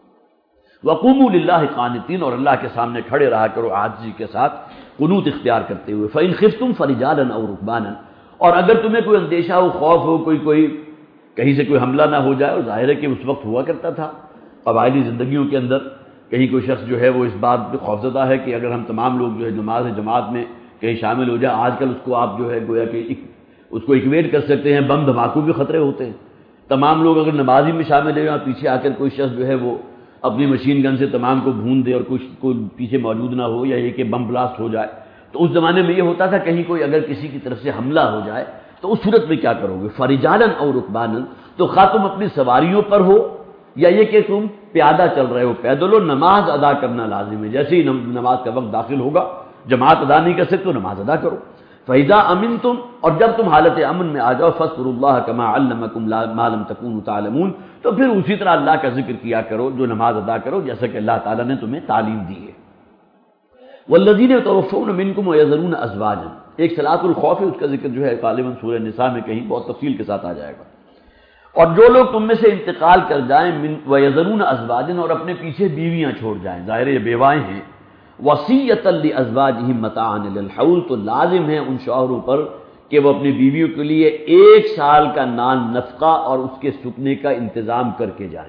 وقوموا للہ قانتین، اور اللہ کے سامنے کھڑے رہا کرو عاجزی کے ساتھ، قنوت اختیار کرتے ہوئے۔ فإن خفتم فرجالا او رکبانا، اور اگر تمہیں کوئی اندیشہ ہو، خوف ہو، کوئی کوئی کہیں سے کوئی حملہ نہ ہو جائے، اور ظاہر ہے کہ اس وقت ہوا کرتا تھا قبائلی زندگیوں کے اندر، کہیں کوئی شخص جو ہے وہ اس بات پہ خوفزدہ ہے کہ اگر ہم تمام لوگ جو ہے نماز جماعت میں کہیں شامل ہو جائے، آج کل اس کو آپ جو ہے گویا کہ اس کو اکویٹ کر سکتے ہیں، بم دھماکوں کے خطرے ہوتے ہیں۔ تمام لوگ اگر نمازی میں شامل ہیں، پیچھے آ کر کوئی شخص جو ہے وہ اپنی مشین گن سے تمام کو بھون دے اور کچھ کوئی پیچھے موجود نہ ہو، یا یہ کہ بم بلاسٹ ہو جائے، تو اس زمانے میں یہ ہوتا تھا کہیں کوئی اگر کسی کی طرف سے حملہ ہو جائے تو اس صورت میں کیا کرو گے؟ فرجالا او رکبانا، تو خواہ تم اپنی سواریوں پر ہو یا یہ کہ تم پیادہ چل رہے ہو، پیدل ہو، نماز ادا کرنا لازم ہے۔ جیسے ہی نماز کا وقت داخل ہوگا، جماعت ادا نہیں کر سکتے تو نماز ادا کرو۔ فَإِذَا أَمِنْتُمْ، اور جب تم حالت امن میں آ جاؤ، فاذكروا اللَّهَ كَمَا عَلَّمَكُمْ مَا لَمْ تَكُونُوا تَعْلَمُونَ، تو پھر اسی طرح اللہ کا ذکر کیا کرو، جو نماز ادا کرو جیسا کہ اللہ تعالیٰ نے تمہیں تعلیم دی ہے۔ وَالَّذِينَ يَتَوَفَّوْنَ مِنْكُمْ وَيَذَرُونَ أَزْوَاجًا، ایک صلاۃ الخوف ہے، اس کا ذکر جو ہے غالباً سورہ نساء میں کہیں بہت تفصیل کے ساتھ آ جائے گا۔ اور جو لوگ تم میں سے انتقال کر جائیں، وَيَذَرُونَ أَزْوَاجًا، اور اپنے پیچھے بیویاں چھوڑ جائیں، ظاہر یہ بیوائیں ہیں، وَصِيَّةً لِأَزْوَاجِهِمْ مَتَاعًا إِلَى الْحَوْلِ، تو لازم ہے ان شوہروں پر کہ وہ اپنی بیویوں کے لیے ایک سال کا نان نفقہ اور اس کے سکنے کا انتظام کر کے جائیں۔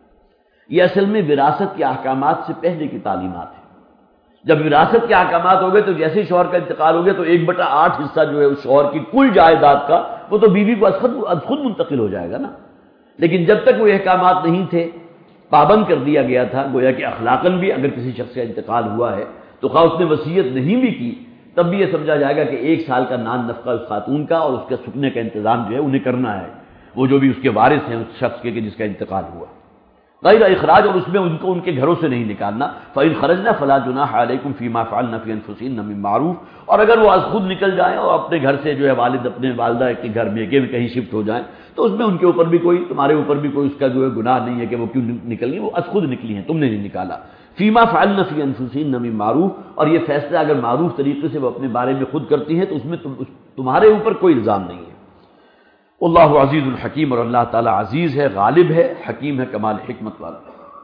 یہ اصل میں وراثت کے احکامات سے پہلے کی تعلیمات ہیں۔ جب وراثت کے احکامات ہو گئے تو جیسے ہی شوہر کا انتقال ہو گیا تو ایک بٹا آٹھ حصہ جو ہے اس شوہر کی کل جائیداد کا وہ تو بیوی کو خود خود منتقل ہو جائے گا نا، لیکن جب تک وہ احکامات نہیں تھے، پابند کر دیا گیا تھا، گویا کہ اخلاقاً بھی اگر کسی شخص کا انتقال ہوا ہے تو خواہ اس نے وصیت نہیں بھی کی تب بھی یہ سمجھا جائے گا کہ ایک سال کا نان نفقہ اس خاتون کا اور اس کے سکنے کا انتظام جو ہے انہیں کرنا ہے، وہ جو بھی اس کے وارث ہیں اس شخص کے کہ جس کا انتقال ہوا، غیر اخراج، اور اس میں ان کو ان کے گھروں سے نہیں نکالنا۔ فَإِنْ خَرَجْنَ فَلَا جُنَاحَ عَلَيْكُمْ فِي مَا فَعَلْنَ فِي أَنفُسِهِنَّ مِن مَّعْرُوفٍ، اور اگر وہ از خود نکل جائیں اور اپنے گھر سے جو ہے والد اپنے والدہ کے گھر میں کہ کہیں شفٹ ہو جائیں تو اس میں ان کے اوپر بھی کوئی، تمہارے اوپر بھی کوئی اس کا جو ہے گناہ نہیں ہے کہ وہ کیوں نکلی، وہ از خود نکلی ہیں، تم نے نہیں نکالا۔ فِي مَا فَعَلْنَ فِي أَنفُسِهِنَّ مِن مَّعْرُوفٍ، اور یہ فیصلہ اگر معروف طریقے سے وہ اپنے بارے میں خود کرتی ہیں تو اس میں تمہارے اوپر کوئی الزام نہیں ہے۔ اللہ عزیز الحکیم، اور اللہ تعالیٰ عزیز ہے، غالب ہے، حکیم ہے، کمال حکمت والا۔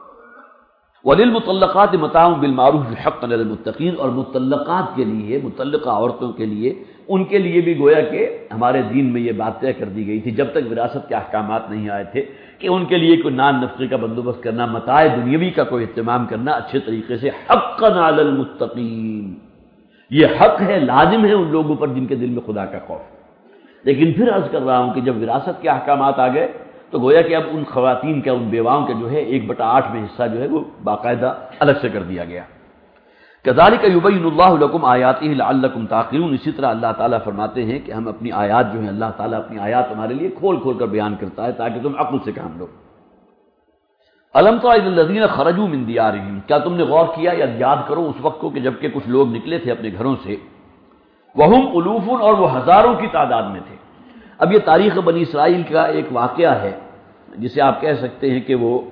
وَلِلْمُطَلَّقَاتِ مَتَاعٌ بِالْمَعْرُوفِ حَقًّا عَلَى الْمُتَّقِينَ، اور مطلقات کے لیے، مطلقہ عورتوں کے لیے، ان کے لیے بھی گویا کہ ہمارے دین میں یہ بات طے کر دی گئی تھی جب تک وراثت کے احکامات نہیں آئے تھے کہ ان کے لیے کوئی نان نفقے کا بندوبست کرنا، متاع دنیاوی کا کوئی اہتمام کرنا اچھے طریقے سے، حَقًّا عَلَى الْمُتَّقِينَ، یہ حق ہے، لازم ہے ان لوگوں پر جن کے دل میں خدا کا خوف ہے۔ لیکن پھر عرض کر رہا ہوں کہ جب وراثت کے احکامات آ گئے تو گویا کہ اب ان خواتین کا، ان بیواؤں کا جو ہے ایک بٹا آٹھ میں حصہ جو ہے وہ باقاعدہ الگ سے کر دیا گیا۔ كذلك يبين الله لكم آیاته لعلكم تعقلون، اسی طرح اللہ تعالیٰ فرماتے ہیں کہ ہم اپنی آیات جو ہیں، اللہ تعالیٰ اپنی آیات ہمارے لیے کھول کھول کر بیان کرتا ہے تاکہ تم عقل سے کام لو۔ الم تر الی الذین خرجوا من دیارہم، کیا تم نے غور کیا یا یاد کرو اس وقت کو کہ جبکہ کچھ لوگ نکلے تھے اپنے گھروں سے، وہم الوف، اور وہ ہزاروں کی تعداد میں تھے۔ اب یہ تاریخ بنی اسرائیل کا ایک واقعہ ہے جسے آپ کہہ سکتے ہیں کہ وہ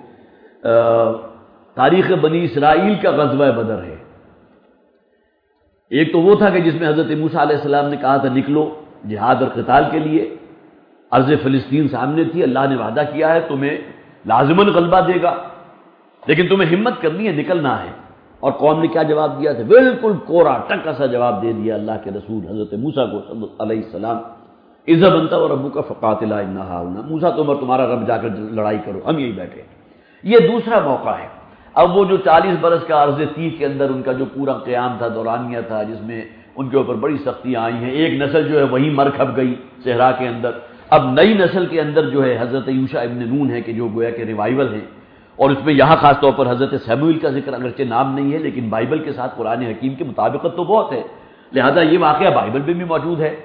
تاریخ بنی اسرائیل کا غزوہ بدر ہے۔ ایک تو وہ تھا کہ جس میں حضرت موسیٰ علیہ السلام نے کہا تھا نکلو جہاد اور قتال کے لیے، ارض فلسطین سامنے تھی، اللہ نے وعدہ کیا ہے تمہیں لازماً غلبہ دے گا، لیکن تمہیں ہمت کرنی ہے، نکلنا ہے۔ اور قوم نے کیا جواب دیا تھا؟ بالکل کورا ٹکا سا جواب دے دیا اللہ کے رسول حضرت موسیٰ کو علیہ السلام، اذهب انت وربک فقاتلا انا هاہنا، موسیٰ تم اور تمہارا رب جا کر لڑائی کرو، ہم یہی بیٹھے۔ یہ دوسرا موقع ہے۔ اب وہ جو چالیس برس کا عرض تیہ کے اندر ان کا جو پورا قیام تھا، دورانیہ تھا، جس میں ان کے اوپر بڑی سختیاں آئی ہیں، ایک نسل جو ہے وہیں مر کھپ گئی صحرا کے اندر، اب نئی نسل کے اندر جو ہے حضرت یوشع ابن نون ہے کہ جو گویا کہ ریوائول ہے، اور اس میں یہاں خاص طور پر حضرت سیموئیل کا ذکر اگرچہ نام نہیں ہے لیکن بائبل کے ساتھ قرآن حکیم کے مطابقت تو بہت ہے، لہذا یہ واقعہ بائبل میں بھی موجود ہے۔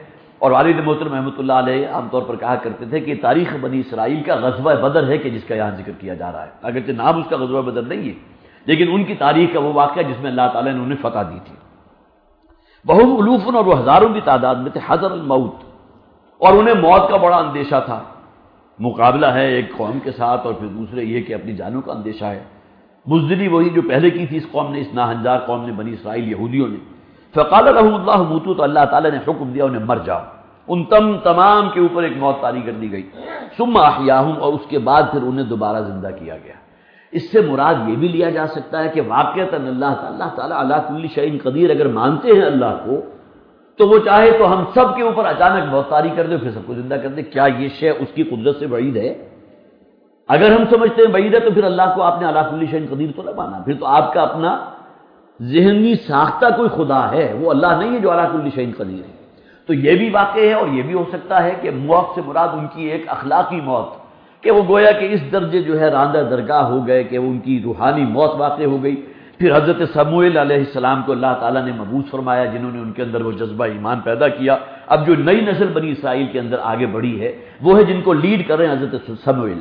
اور والد محترم رحمۃ اللہ علیہ عام طور پر کہا کرتے تھے کہ تاریخ بنی اسرائیل کا غزوہ بدر ہے کہ جس کا یہاں ذکر کیا جا رہا ہے، اگرچہ نام اس کا غزوہ بدر نہیں ہے، لیکن ان کی تاریخ کا وہ واقعہ جس میں اللہ تعالیٰ نے انہیں فتح دی تھی۔ بہم الوفن، اور وہ ہزاروں کی تعداد میں تھے، حذر الموت، اور انہیں موت کا بڑا اندیشہ تھا۔ مقابلہ ہے ایک قوم کے ساتھ، اور پھر دوسرے یہ کہ اپنی جانوں کا اندیشہ ہے۔ بزدلی وہی جو پہلے کی تھی اس قوم نے، اس ناہنجار قوم نے، بنی اسرائیل یہودیوں نے۔ فقال لهم اللہ موتوا، تو اللہ تعالیٰ نے حکم دیا انہیں مر جاؤ، ان تم تمام کے اوپر ایک موت طاری کر دی گئی۔ ثم احیاہم، اور اس کے بعد پھر انہیں دوبارہ زندہ کیا گیا۔ اس سے مراد یہ بھی لیا جا سکتا ہے کہ واقعتاً اللہ تعالیٰ تعالیٰ علی کل شیء قدیر اگر مانتے ہیں اللہ کو، تو وہ چاہے تو ہم سب کے اوپر اچانک موت طاری کر دے، پھر سب کو زندہ کر دے۔ کیا یہ شے اس کی قدرت سے بعید ہے؟ اگر ہم سمجھتے ہیں بعید ہے تو پھر اللہ کو آپ نے علی کل شیء قدیر تو نہ مانا، پھر تو آپ کا اپنا ذہنی ساختہ کوئی خدا ہے، وہ اللہ نہیں ہے جو علی کل شیء قدیر ہے۔ تو یہ بھی واقع ہے، اور یہ بھی ہو سکتا ہے کہ موت سے مراد ان کی ایک اخلاقی موت، کہ وہ گویا کہ اس درجے جو ہے راندہ درگاہ ہو گئے کہ ان کی روحانی موت واقع ہو گئی۔ پھر حضرت سموئیل علیہ السلام کو اللہ تعالیٰ نے مبعوث فرمایا، جنہوں نے ان کے اندر وہ جذبہ ایمان پیدا کیا۔ اب جو نئی نسل بنی اسرائیل کے اندر آگے بڑھی ہے وہ ہے جن کو لیڈ کر رہے ہیں حضرت سموئیل۔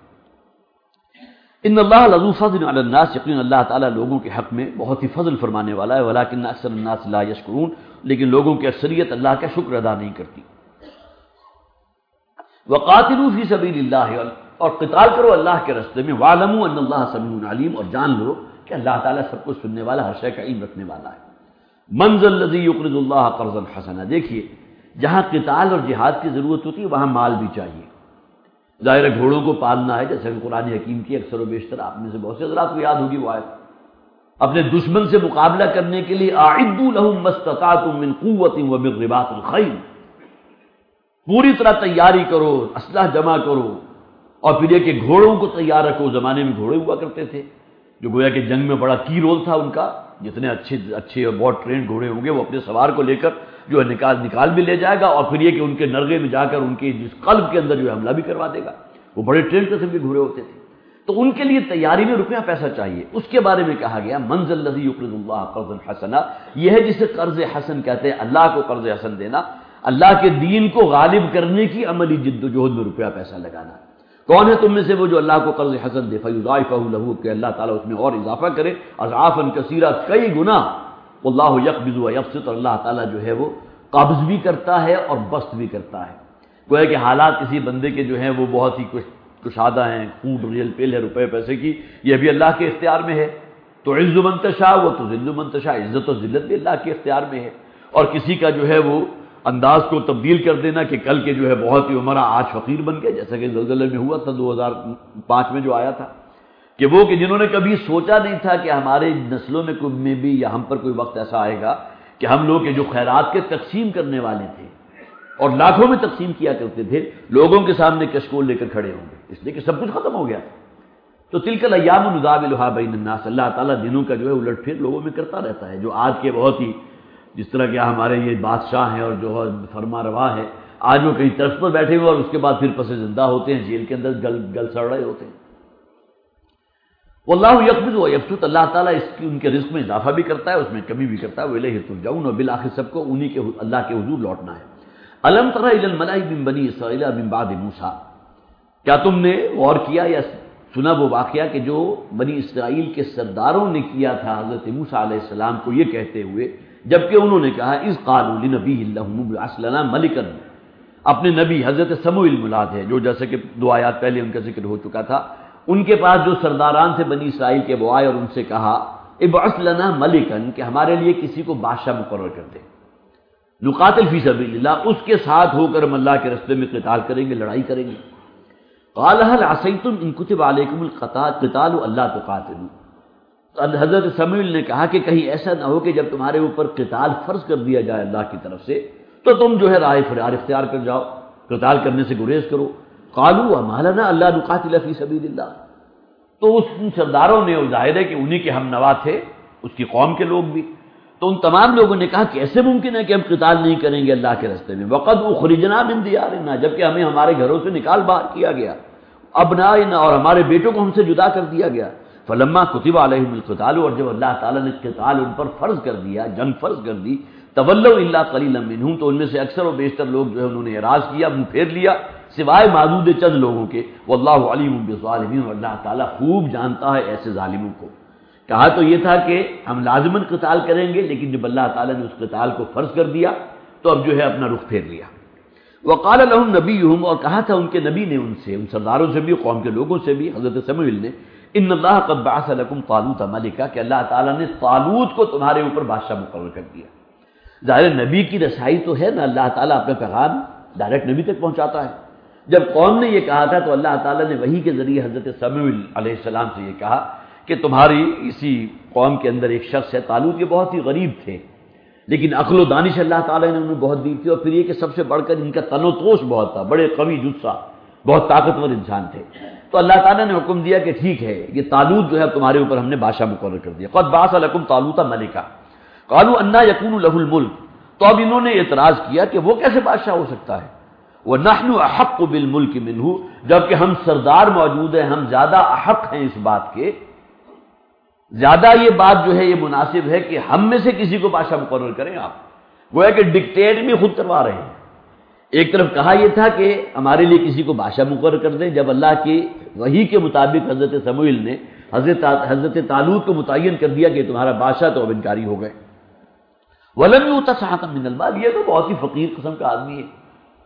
ان اللہ لذو فضل علی الناس، یقین اللہ تعالیٰ لوگوں کے حق میں بہت ہی فضل فرمانے والا ہے، ولکن اکثر الناس لا یشکرون، لیکن لوگوں کی اکثریت اللہ کا شکر ادا نہیں کرتی۔ وقاتلوا فی سبیل اللہ، اور قتال کرو اللہ کے راستے میں، وَاعْلَمُوا أَنَّ اللَّهَ سَمِيعٌ عَلِيمٌ، اور جان لو کہ اللہ تعالیٰ سب کچھ سننے والا، ہر شے کا علم رکھنے والا ہے۔ مَنْ ذَا الَّذِي يُقْرِضُ اللَّهَ قَرْضًا حَسَنًا، دیکھیے جہاں قتال اور جہاد کی ضرورت ہوتی ہے وہاں مال بھی چاہیے۔ ظاہر ہے گھوڑوں کو پالنا ہے، جیسے کہ قرآن حکیم کی اکثر و بیشتر آپ میں سے بہت سے حضرات کو یاد ہوگی وہ آیت، اپنے دشمن سے مقابلہ کرنے کے لیے أَعِدُّوا لَهُم مَّا اسْتَطَعْتُم مِّن قُوَّةٍ وَمِن رِّبَاطِ الْخَيْلِ، پوری طرح تیاری کرو، اسلحہ جمع کرو، اور پھر یہ کہ گھوڑوں کو تیار رکھو۔ زمانے میں گھوڑے ہوا کرتے تھے جو گویا کہ جنگ میں بڑا کی رول تھا ان کا، جتنے اچھے اچھے اور بہت ٹرینڈ گھوڑے ہوں گے وہ اپنے سوار کو لے کر جو ہے نکال نکال بھی لے جائے گا، اور پھر یہ کہ ان کے نرغے میں جا کر ان کے جس قلب کے اندر جو حملہ بھی کروا دے گا۔ وہ بڑے ٹرینڈ قسم کے گھوڑے ہوتے تھے، تو ان کے لیے تیاری میں روپیہ پیسہ چاہیے۔ اس کے بارے میں کہا گیا مَنْ ذَا الَّذِي يُقْرِضُ اللَّهَ قَرْضًا حَسَنًا، یہ ہے جسے قرض حسن کہتے ہیں، اللہ کو قرض حسن دینا، اللہ کے دین کو غالب کرنے کی عملی جد و جہد میں روپیہ پیسہ لگانا۔ کون ہے تم میں سے وہ جو اللہ کو قرض حسن دے؟ فَيُضَاعِفَهُ لَهُ، کہ اللہ تعالیٰ اس میں اور اضافہ کرے، اضعافا کثیرہ، کئی گنا۔ واللہ یقبض ویبسط، اور اللہ تعالیٰ جو ہے وہ قبض بھی کرتا ہے اور بسط بھی کرتا ہے۔ گویا کہ حالات کسی بندے کے جو ہیں وہ بہت ہی کشادہ ہیں، خوب ریل پیل ہے روپے پیسے کی، یہ بھی اللہ کے اختیار میں ہے۔ تو عز من تشاء و تذل من تشاء، عزت و ذلت بھی اللہ کے اختیار میں ہے۔ اور کسی کا جو ہے وہ انداز کو تبدیل کر دینا کہ کل کے جو ہے بہت ہی عمرہ آج فقیر بن گئے، جیسا کہ زلزلے میں ہوا تھا دو ہزار پانچ میں جو آیا تھا، کہ وہ کہ جنہوں نے کبھی سوچا نہیں تھا کہ ہمارے نسلوں میں کوئی میں بھی یا ہم پر کوئی وقت ایسا آئے گا کہ ہم لوگ کے جو خیرات کے تقسیم کرنے والے تھے اور لاکھوں میں تقسیم کیا کرتے تھے، لوگوں کے سامنے کشکول لے کر کھڑے ہوں گے، اس لیے کہ سب کچھ ختم ہو گیا۔ تو تلک الایام نداولها بین الناس، اللہ تعالیٰ دنوں کا جو ہے الٹ پھر لوگوں میں کرتا رہتا ہے۔ جو آج کے بہت ہی جس طرح کہ ہمارے یہ بادشاہ ہیں اور جو فرما روا ہے، آج وہ کہیں طرف پر بیٹھے ہوئے اور اس کے بعد پھر پس زندہ ہوتے ہیں، جیل کے اندر گل گل سڑ رہے ہوتے ہیں۔ واللہ یقبض و یبسط، اللہ تعالیٰ اس کی ان کے رزق میں اضافہ بھی کرتا ہے، اس میں کمی بھی کرتا ہے۔ وإلیہ ترجعون، اور بالآخر سب کو انہی کے اللہ کے حضور لوٹنا ہے۔ الم تر الی الملأ من بنی اسرائیل من بعد موسیٰ، کیا تم نے غور کیا یا سنا وہ واقعہ کہ جو بنی اسرائیل کے سرداروں نے کیا تھا حضرت موسیٰ علیہ السلام کو یہ کہتے ہوئے، جبکہ انہوں نے کہا اذ قالوا لنبی لهم ابعث لنا ملکا، اپنے نبی حضرت سموئیل مراد ہے، جو جیسے کہ دو آیات پہلے ان کا ذکر ہو چکا تھا، ان کے پاس جو سرداران تھے بنی اسرائیل کے وہ آئے اور ان سے کہا ابعث لنا ملکا، کہ ہمارے لیے کسی کو بادشاہ مقرر کر دے، نقاتل فی سبیل اللہ، اس کے ساتھ ہو کر ہم اللہ کے راستے میں قتال کریں گے، لڑائی کریں گے۔ قال هل عصیتم ان کتب علیکم القتال الا تقاتلوا، حضرت سموئیل نے کہا کہ کہیں ایسا نہ ہو کہ جب تمہارے اوپر قتال فرض کر دیا جائے اللہ کی طرف سے تو تم جو ہے راہ فرار اختیار کر جاؤ، قتال کرنے سے گریز کرو۔ قالوا وما لنا الا نقاتل فی سبیل اللہ، تو اس سرداروں نے، اور ظاہر ہے کہ انہی کے ہم نوا تھے اس کی قوم کے لوگ بھی، تو ان تمام لوگوں نے کہا کیسے ممکن ہے کہ ہم قتال نہیں کریں گے اللہ کے راستے میں، وقد اخرجنا من دیارنا، جبکہ ہمیں ہمارے گھروں سے نکال باہر کیا گیا، ابنائنا، اور ہمارے بیٹوں کو ہم سے جدا کر دیا گیا، فلما کتب علیہم القتال، اور جب اللہ تعالیٰ نے قتال ان پر فرض کر دیا، جنگ فرض کر دی، تولوا الا قلیلا منہم، تو ان میں سے اکثر و بیشتر لوگ جو ہے انہوں نے اعراض کیا، منہ پھیر لیا، سوائے معدود چند لوگوں کے، واللہ علیم بالظالمین، اور اللہ تعالیٰ خوب جانتا ہے ایسے ظالموں کو۔ کہا تو یہ تھا کہ ہم لازماً قتال کریں گے، لیکن جب اللہ تعالیٰ نے اس قتال کو فرض کر دیا تو اب جو ہے اپنا رخ پھیر لیا۔ وقال لهم نبیہم، اور کہا تھا ان کے نبی نے ان سے، ان سرداروں سے بھی، قوم کے لوگوں سے بھی، حضرت سموئیل نے، ان اللہ قد بعث لکم طالوت ملکا، کہ اللہ تعالیٰ نے طالوت کو تمہارے اوپر بادشاہ مقرر کر دیا۔ ظاہر نبی کی رسائی تو ہے نا، اللہ تعالیٰ اپنا پیغام ڈائریکٹ نبی تک پہنچاتا ہے۔ جب قوم نے یہ کہا تھا تو اللہ تعالیٰ نے وحی کے ذریعے حضرت سموئیل علیہ السلام سے یہ کہا کہ تمہاری اسی قوم کے اندر ایک شخص ہے طالوت، یہ بہت ہی غریب تھے، لیکن عقل و دانش اللہ تعالیٰ نے انہیں بہت دی تھی، اور پھر یہ کہ سب سے بڑھ کر ان کا تن و توش بہت تھا، بڑے قوی جثہ، بہت طاقتور انسان تھے۔ تو اللہ تعالیٰ نے حکم دیا کہ ٹھیک ہے، یہ طالوت جو ہے تمہارے اوپر ہم نے بادشاہ مقرر کر دیا۔ قد بعث لکم طالوت ملکا قالوا انا یکون له الملک، تو اب انہوں نے اعتراض کیا کہ وہ کیسے بادشاہ ہو سکتا ہے، وَنَحْنُ أَحَقُّ بِالْمُلْكِ مِنْهُ، جبکہ ہم سردار موجود ہیں، ہم زیادہ احق ہیں اس بات کے، زیادہ یہ بات جو ہے یہ مناسب ہے کہ ہم میں سے کسی کو بادشاہ مقرر کریں آپ۔ گویا کہ ڈکٹیٹ بھی خود کروا رہے ہیں۔ ایک طرف کہا یہ تھا کہ ہمارے لیے کسی کو بادشاہ مقرر کر دیں، جب اللہ کی وحی کے مطابق حضرت سموئیل نے حضرت حضرت طالوت کو متعین کر دیا کہ تمہارا بادشاہ، تو اب انکاری ہو گئے۔ وَلَمْ يُؤْتَ سَعَةً مِّنَ الْمَالِ، یہ تو بہت ہی فقیر قسم کا آدمی ہے،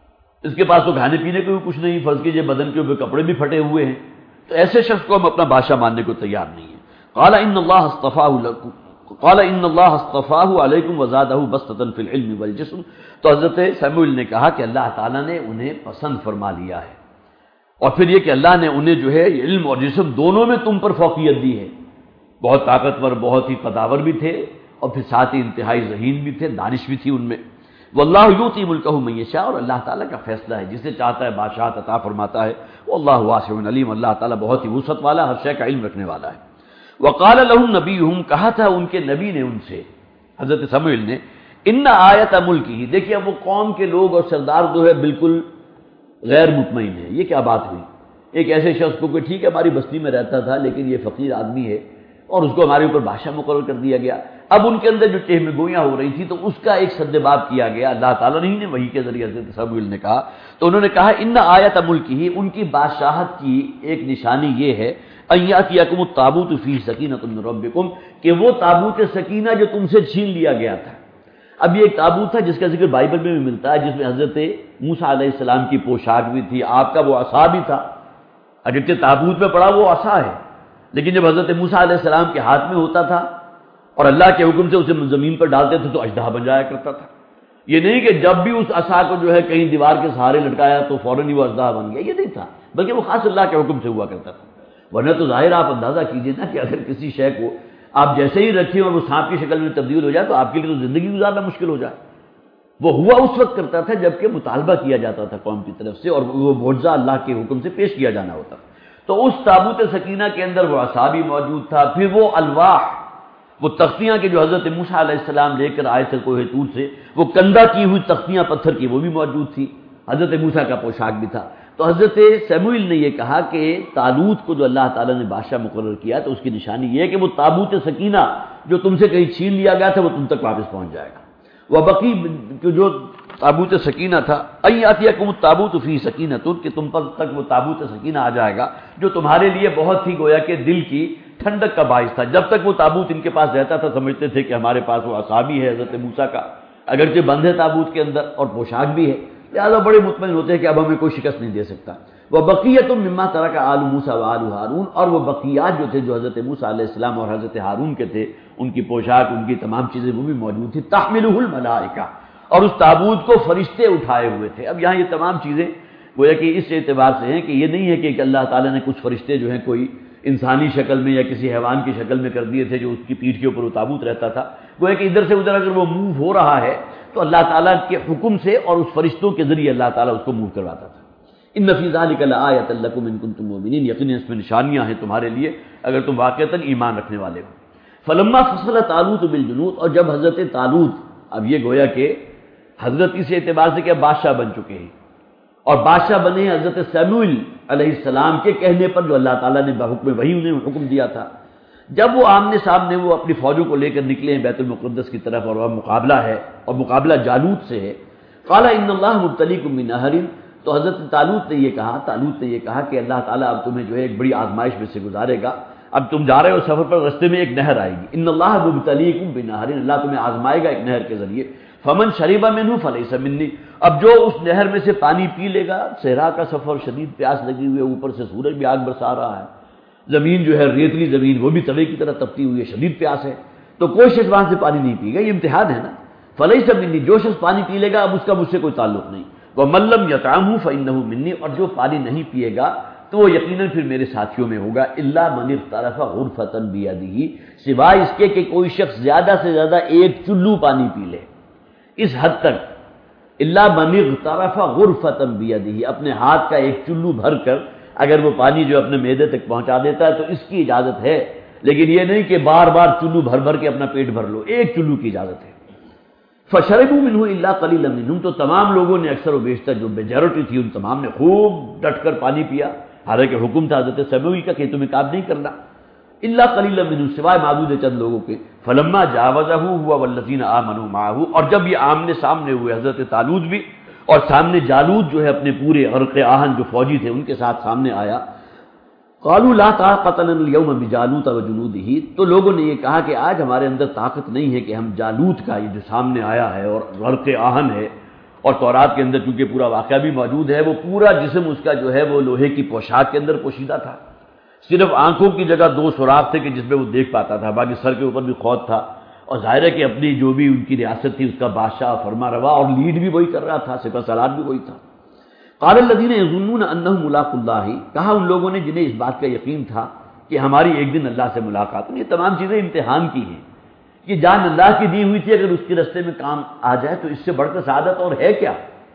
اس کے پاس تو کھانے پینے کو بھی کچھ نہیں، فرض کیجئے بدن کے اوپر کپڑے بھی پھٹے ہوئے ہیں، تو ایسے شخص کو ہم اپنا بادشاہ ماننے کو تیار نہیں ہیں۔ قال ان اللہ اصطفاہ لکم قال ان اللہ اصطفاہ علیکم وزادہ بسطۃ فی العلم والجسم، تو حضرت سموئیل نے کہا کہ اللہ تعالیٰ نے انہیں پسند فرما لیا ہے، اور پھر یہ کہ اللہ نے انہیں جو ہے علم اور جسم دونوں میں تم پر فوقیت دی ہے، بہت طاقتور، بہت ہی قداور بھی تھے، اور پھر ساتھ ہی انتہائی ذہین بھی تھے، دانش بھی تھی ان میں۔ واللہ یؤتی ملکہ من یشاء، اور اللہ تعالیٰ کا فیصلہ ہے، جسے چاہتا ہے بادشاہت عطا فرماتا ہے۔ واللہ واسع علیم، اللہ تعالیٰ بہت ہی وسعت والا، ہر شے کا علم رکھنے والا ہے۔ وقال لهم نبیہم، کہا تھا ان کے نبی نے ان سے، حضرت سموئیل نے، ان آیت ملکہ، دیکھیے اب وہ قوم کے لوگ اور سردار جو ہے بالکل غیر مطمئن ہے، یہ کیا بات ہوئی؟ ایک ایسے شخص کو کہ ٹھیک ہے ہماری بستی میں رہتا تھا لیکن یہ فقیر آدمی ہے اور اس کو ہمارے اوپر بادشاہ مقرر کر دیا گیا۔ اب ان کے اندر جو ٹہم گویاں ہو رہی تھی تو اس کا ایک سد باب کیا گیا، اللہ تعالیٰ نے وحی کے ذریعے حضرت سموئیل نے کہا، تو انہوں نے کہا ان آیت ملکہ، ان کی بادشاہت کی ایک نشانی یہ ہے، ان یاتیکم التابوت فیہ سکینۃ من ربکم، کہ وہ تابوت سکینہ جو تم سے چھین لیا گیا تھا۔ اب یہ ایک تابوت تھا جس کا ذکر بائبل میں بھی ملتا ہے، جس میں حضرت موسیٰ علیہ السلام کی پوشاک بھی تھی، آپ کا وہ عصا بھی تھا، اگرچہ تابوت میں پڑا وہ عصا ہے، لیکن جب حضرت موسیٰ علیہ السلام کے ہاتھ میں ہوتا تھا اور اللہ کے حکم سے اسے زمین پر ڈالتے تھے تو اژدہا بن جایا کرتا تھا۔ یہ نہیں کہ جب بھی اس عصا کو جو ہے کہیں دیوار کے سہارے لٹکایا تو فوراً ہی وہ اژدہا بن گیا، یہ نہیں تھا، بلکہ وہ خاص اللہ کے حکم سے ہوا کرتا تھا۔ ورنہ تو ظاہر آپ اندازہ کیجئے نا کہ اگر کسی شے کو آپ جیسے ہی رکھیں اور وہ سانپ کی شکل میں تبدیل ہو جائے تو آپ کے لیے تو زندگی گزارنا مشکل ہو جائے۔ وہ ہوا اس وقت کرتا تھا جبکہ مطالبہ کیا جاتا تھا قوم کی طرف سے اور وہ معجزہ اللہ کے حکم سے پیش کیا جانا ہوتا تھا۔ تو اس تابوت سکینہ کے اندر وہ عصا بھی موجود تھا، پھر وہ الواح، وہ تختیاں کہ جو حضرت موسیٰ علیہ السلام لے کر آئے تھے کوہ طور سے، وہ کندہ کی ہوئی تختیاں پتھر کی وہ بھی موجود تھی، حضرت موسیٰ کا پوشاک بھی تھا۔ تو حضرت سموئیل نے یہ کہا کہ طالوت کو جو اللہ تعالیٰ نے بادشاہ مقرر کیا تو اس کی نشانی یہ ہے کہ وہ تابوت سکینہ جو تم سے کہیں چھین لیا گیا تھا وہ تم تک واپس پہنچ جائے گا۔ وہ بقی جو تابوت سکینہ تھا، ان یاتیکم التابوت فیہ سکینۃ، کہ تم پر تک وہ تابوت سکینہ آ جائے گا جو تمہارے لیے بہت ہی گویا کہ دل کی ٹھنڈک کا باعث تھا۔ جب تک وہ تابوت ان کے پاس رہتا تھا سمجھتے تھے کہ ہمارے پاس وہ عصا بھی ہے حضرت موسیٰ کا، اگرچہ بند ہے تابوت کے اندر اور پوشاک بھی ہے، لہٰذا بڑے مطمئن ہوتے ہیں کہ اب ہمیں کوئی شکست نہیں دے سکتا۔ وہ بقیۃ مما ترک آل موسیٰ و آل ہارون، اور وہ بقیات جو تھے جو حضرت موسیٰ علیہ السلام اور حضرت ہارون کے تھے، ان کی پوشاک، ان کی تمام چیزیں وہ بھی موجود تھی، تحملہ الملائکہ، اور اس تابوت کو فرشتے اٹھائے ہوئے تھے۔ اب یہاں یہ تمام چیزیں گویا کہ اس اعتبار سے ہیں کہ یہ نہیں ہے کہ اللہ تعالیٰ نے کچھ فرشتے جو ہیں کوئی انسانی شکل میں یا کسی حیوان کی شکل میں کر دیے تھے جو اس کی پیٹھ کے اوپر وہ تابوت رہتا تھا، گویا کہ ادھر سے ادھر اگر وہ موو ہو رہا ہے تو اللہ تعالیٰ کے حکم سے اور اس فرشتوں کے ذریعے اللہ تعالیٰ اس کو موو کرواتا تھا۔ ان فی ذلک لآیۃ لکم ان کنتم مؤمنین، یقیناً اس میں نشانیاں ہیں تمہارے لیے اگر تم واقعتاً ایمان رکھنے والے ہو۔ فلما فصل طالوت بالجنود، اور جب حضرت طالوت، اب یہ گویا کہ حضرت اس اعتبار سے کہ بادشاہ بن چکے ہیں اور بادشاہ بنے حضرت سموئیل علیہ السلام کے کہنے پر جو اللہ تعالیٰ نے بحکم وحی انہیں حکم دیا تھا، جب وہ آمنے سامنے وہ اپنی فوجوں کو لے کر نکلے ہیں بیت المقدس کی طرف اور وہاں مقابلہ ہے اور مقابلہ جالوت سے ہے، قال ان اللہ مبتلیکم بنہر، تو حضرت طالوت نے یہ کہا طالوت نے یہ کہا کہ اللہ تعالیٰ اب تمہیں جو ہے ایک بڑی آزمائش میں سے گزارے گا، اب تم جا رہے ہو سفر پر، رستے میں ایک نہر آئے گی، ان اللہ مبتلیکم بنہر، اللہ تمہیں آزمائے گا ایک نہر کے ذریعے، فمن شرب منہ فلیس منی، اب جو اس نہر میں سے پانی پی لے گا، صحرا کا سفر، شدید پیاس لگی ہوئی ہے، اوپر سے سورج بھی آگ برسا رہا ہے، زمین جو ہے ریتلی زمین وہ بھی تڑے کی طرح تپتی ہوئی ہے، شدید پیاس ہے، تو کوئی شخص وہاں سے پانی نہیں پی گا، یہ امتحان ہے نا، فلیس منی، جو شخص پانی پی لے گا اب اس کا مجھ سے کوئی تعلق نہیں، ومن لم یطعمہ فانہ منی، اور جو پانی نہیں پیے گا تو وہ یقیناً پھر میرے ساتھیوں میں ہوگا، الا من اغترف غرفۃ بیدہ، سوائے اس کے کہ کوئی شخص زیادہ سے زیادہ ایک چلو پانی پی لے، اس حد تک، الا من اغترف غرفۃ بیدہ، اپنے ہاتھ کا ایک چلو بھر کر اگر وہ پانی جو اپنے معدے تک پہنچا دیتا ہے تو اس کی اجازت ہے، لیکن یہ نہیں کہ بار بار چلو بھر بھر کے اپنا پیٹ بھر لو، ایک چلو کی اجازت ہے۔ فشربوا منہ الا قلیلا منہم، تو تمام لوگوں نے اکثر و بیشتر جو میجورٹی تھی ان تمام نے خوب ڈٹ کر پانی پیا، حالانکہ حکم تھا حضرت سموئیل کا کہ تمہیں کام نہیں کرنا، الا قلیلا منہم، سوائے معدود چند لوگوں کے، فلما جاوزہ ہوا والذین آمنوا معہ، اور جب یہ آمنے سامنے ہوئے حضرت طالوت بھی اور سامنے جالوت جو ہے اپنے پورے غرق آہن جو فوجی تھے ان کے ساتھ سامنے آیا، قالوا لا طاقت لنا اليوم بجالوت وجنودہ، تو لوگوں نے یہ کہا کہ آج ہمارے اندر طاقت نہیں ہے کہ ہم جالوت کا یہ جو سامنے آیا ہے اور غرق آہن ہے، اور تورات کے اندر چونکہ پورا واقعہ بھی موجود ہے، وہ پورا جسم اس کا جو ہے وہ لوہے کی پوشاک کے اندر پوشیدہ تھا، صرف آنکھوں کی جگہ دو سوراخ تھے کہ جس میں وہ دیکھ پاتا تھا، باقی سر کے اوپر بھی خود تھا، اور ظاہر ہے کہ اپنی جو بھی ان کی ریاست تھی اس کا بادشاہ فرما روا اور لیڈ بھی وہی کر رہا تھا، سپہ سالار بھی وہی تھا۔ قال الذین یظنون انہم ملاقو اللہ، کہا ان لوگوں نے جنہیں اس بات کا یقین تھا کہ ہماری ایک دن اللہ سے ملاقات، یہ تمام چیزیں امتحان کی ہیں، یہ جان اللہ کی دی ہوئی تھی، اگر اس کے رستے میں کام آ جائے تو اس سے بڑھ کر سعادت اور ہے کیا؟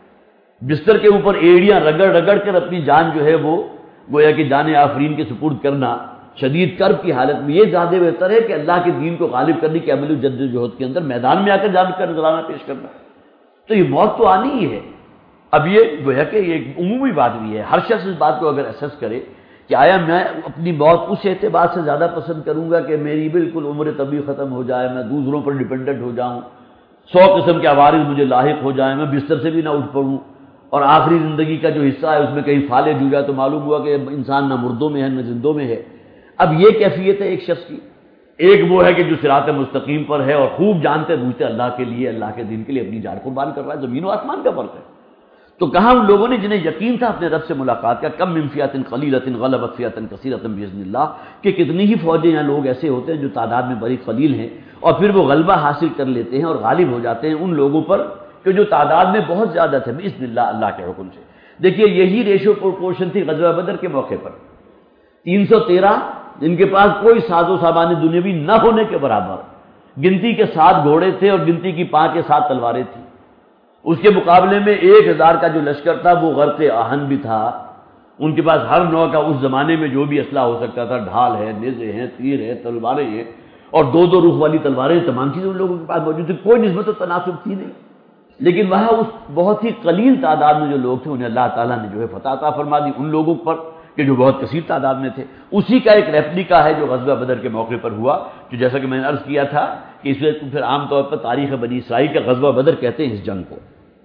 بستر کے اوپر ایڑیاں رگڑ رگڑ کر اپنی جان جو ہے وہ گویا کہ جان آفرین کے سپرد کرنا شدید کرب کی حالت میں، یہ زیادہ بہتر ہے کہ اللہ کے دین کو غالب کرنے کی عمل و جد و جہد کے اندر میدان میں آ کر جان کر نذرانہ پیش کرنا، تو یہ موت تو آنی ہی ہے۔ اب یہ گویا کہ یہ ایک عمومی بات بھی ہے، ہر شخص اس بات کو اگر اسس کرے کہ آیا میں اپنی موت اس اعتبار سے زیادہ پسند کروں گا کہ میری بالکل عمر طبی ختم ہو جائے، میں دوسروں پر ڈیپینڈنٹ ہو جاؤں، سو قسم کے عوارض مجھے لاحق ہو جائیں، میں بستر سے بھی نہ اٹھ پڑوں، اور آخری زندگی کا جو حصہ ہے اس میں کہیں فالج ہو جائے تو معلوم ہوا کہ انسان نہ مردوں میں ہے نہ زندوں میں ہے۔ اب یہ کیفیت ہے ایک شخص کی، ایک وہ ہے کہ جو صراط مستقیم پر ہے اور خوب جانتے بوجھتے اللہ کے لیے، اللہ کے دین کے لیے اپنی جان قربان کر رہا ہے، زمین و آسمان کا فرق ہے۔ تو کہا ان لوگوں نے جنہیں یقین تھا اپنے رب سے ملاقات کا، کم من فئۃ قلیلۃ غلبت فئۃ کثیرۃ باذن اللہ، کہ کتنی ہی فوجیں یا لوگ ایسے ہوتے ہیں جو تعداد میں بڑی قلیل ہیں اور پھر وہ غلبہ حاصل کر لیتے ہیں اور غالب ہو جاتے ہیں ان لوگوں پر کہ جو تعداد میں بہت زیادہ تھے، باذن اللہ، اللہ کے حکم سے۔ دیکھیے یہی ریشو پروپورشن تھی غزوہ بدر کے موقع پر، تین سو تیرہ جن کے پاس کوئی ساز و سامان دنیاوی نہ ہونے کے برابر، گنتی کے سات گھوڑے تھے اور گنتی کی پانچ یا سات تلواریں تھیں، اس کے مقابلے میں ایک ہزار کا جو لشکر تھا وہ غرق آہن بھی تھا، ان کے پاس ہر نوع کا اس زمانے میں جو بھی اسلحہ ہو سکتا تھا، ڈھال ہے، نیزے ہیں، تیر ہے، تلواریں ہیں، اور دو دو رخ والی تلواریں، تمام چیزیں ان لوگوں کے پاس موجود تھی، کوئی نسبت و تناسب تھی نہیں، لیکن وہاں اس بہت ہی قلیل تعداد میں جو لوگ تھے انہیں اللہ تعالیٰ نے جو ہے فتح عطا فرما دی ان لوگوں پر کہ جو بہت کثیر تعداد میں تھے۔ اسی کا ایک ریپلیکا ہے جو غزوہ بدر کے موقع پر ہوا، جو جیسا کہ میں نے عرض کیا تھا کہ اس وقت پھر عام طور پر تاریخ بنی اسرائیل کا غزوہ بدر کہتے ہیں اس جنگ کو۔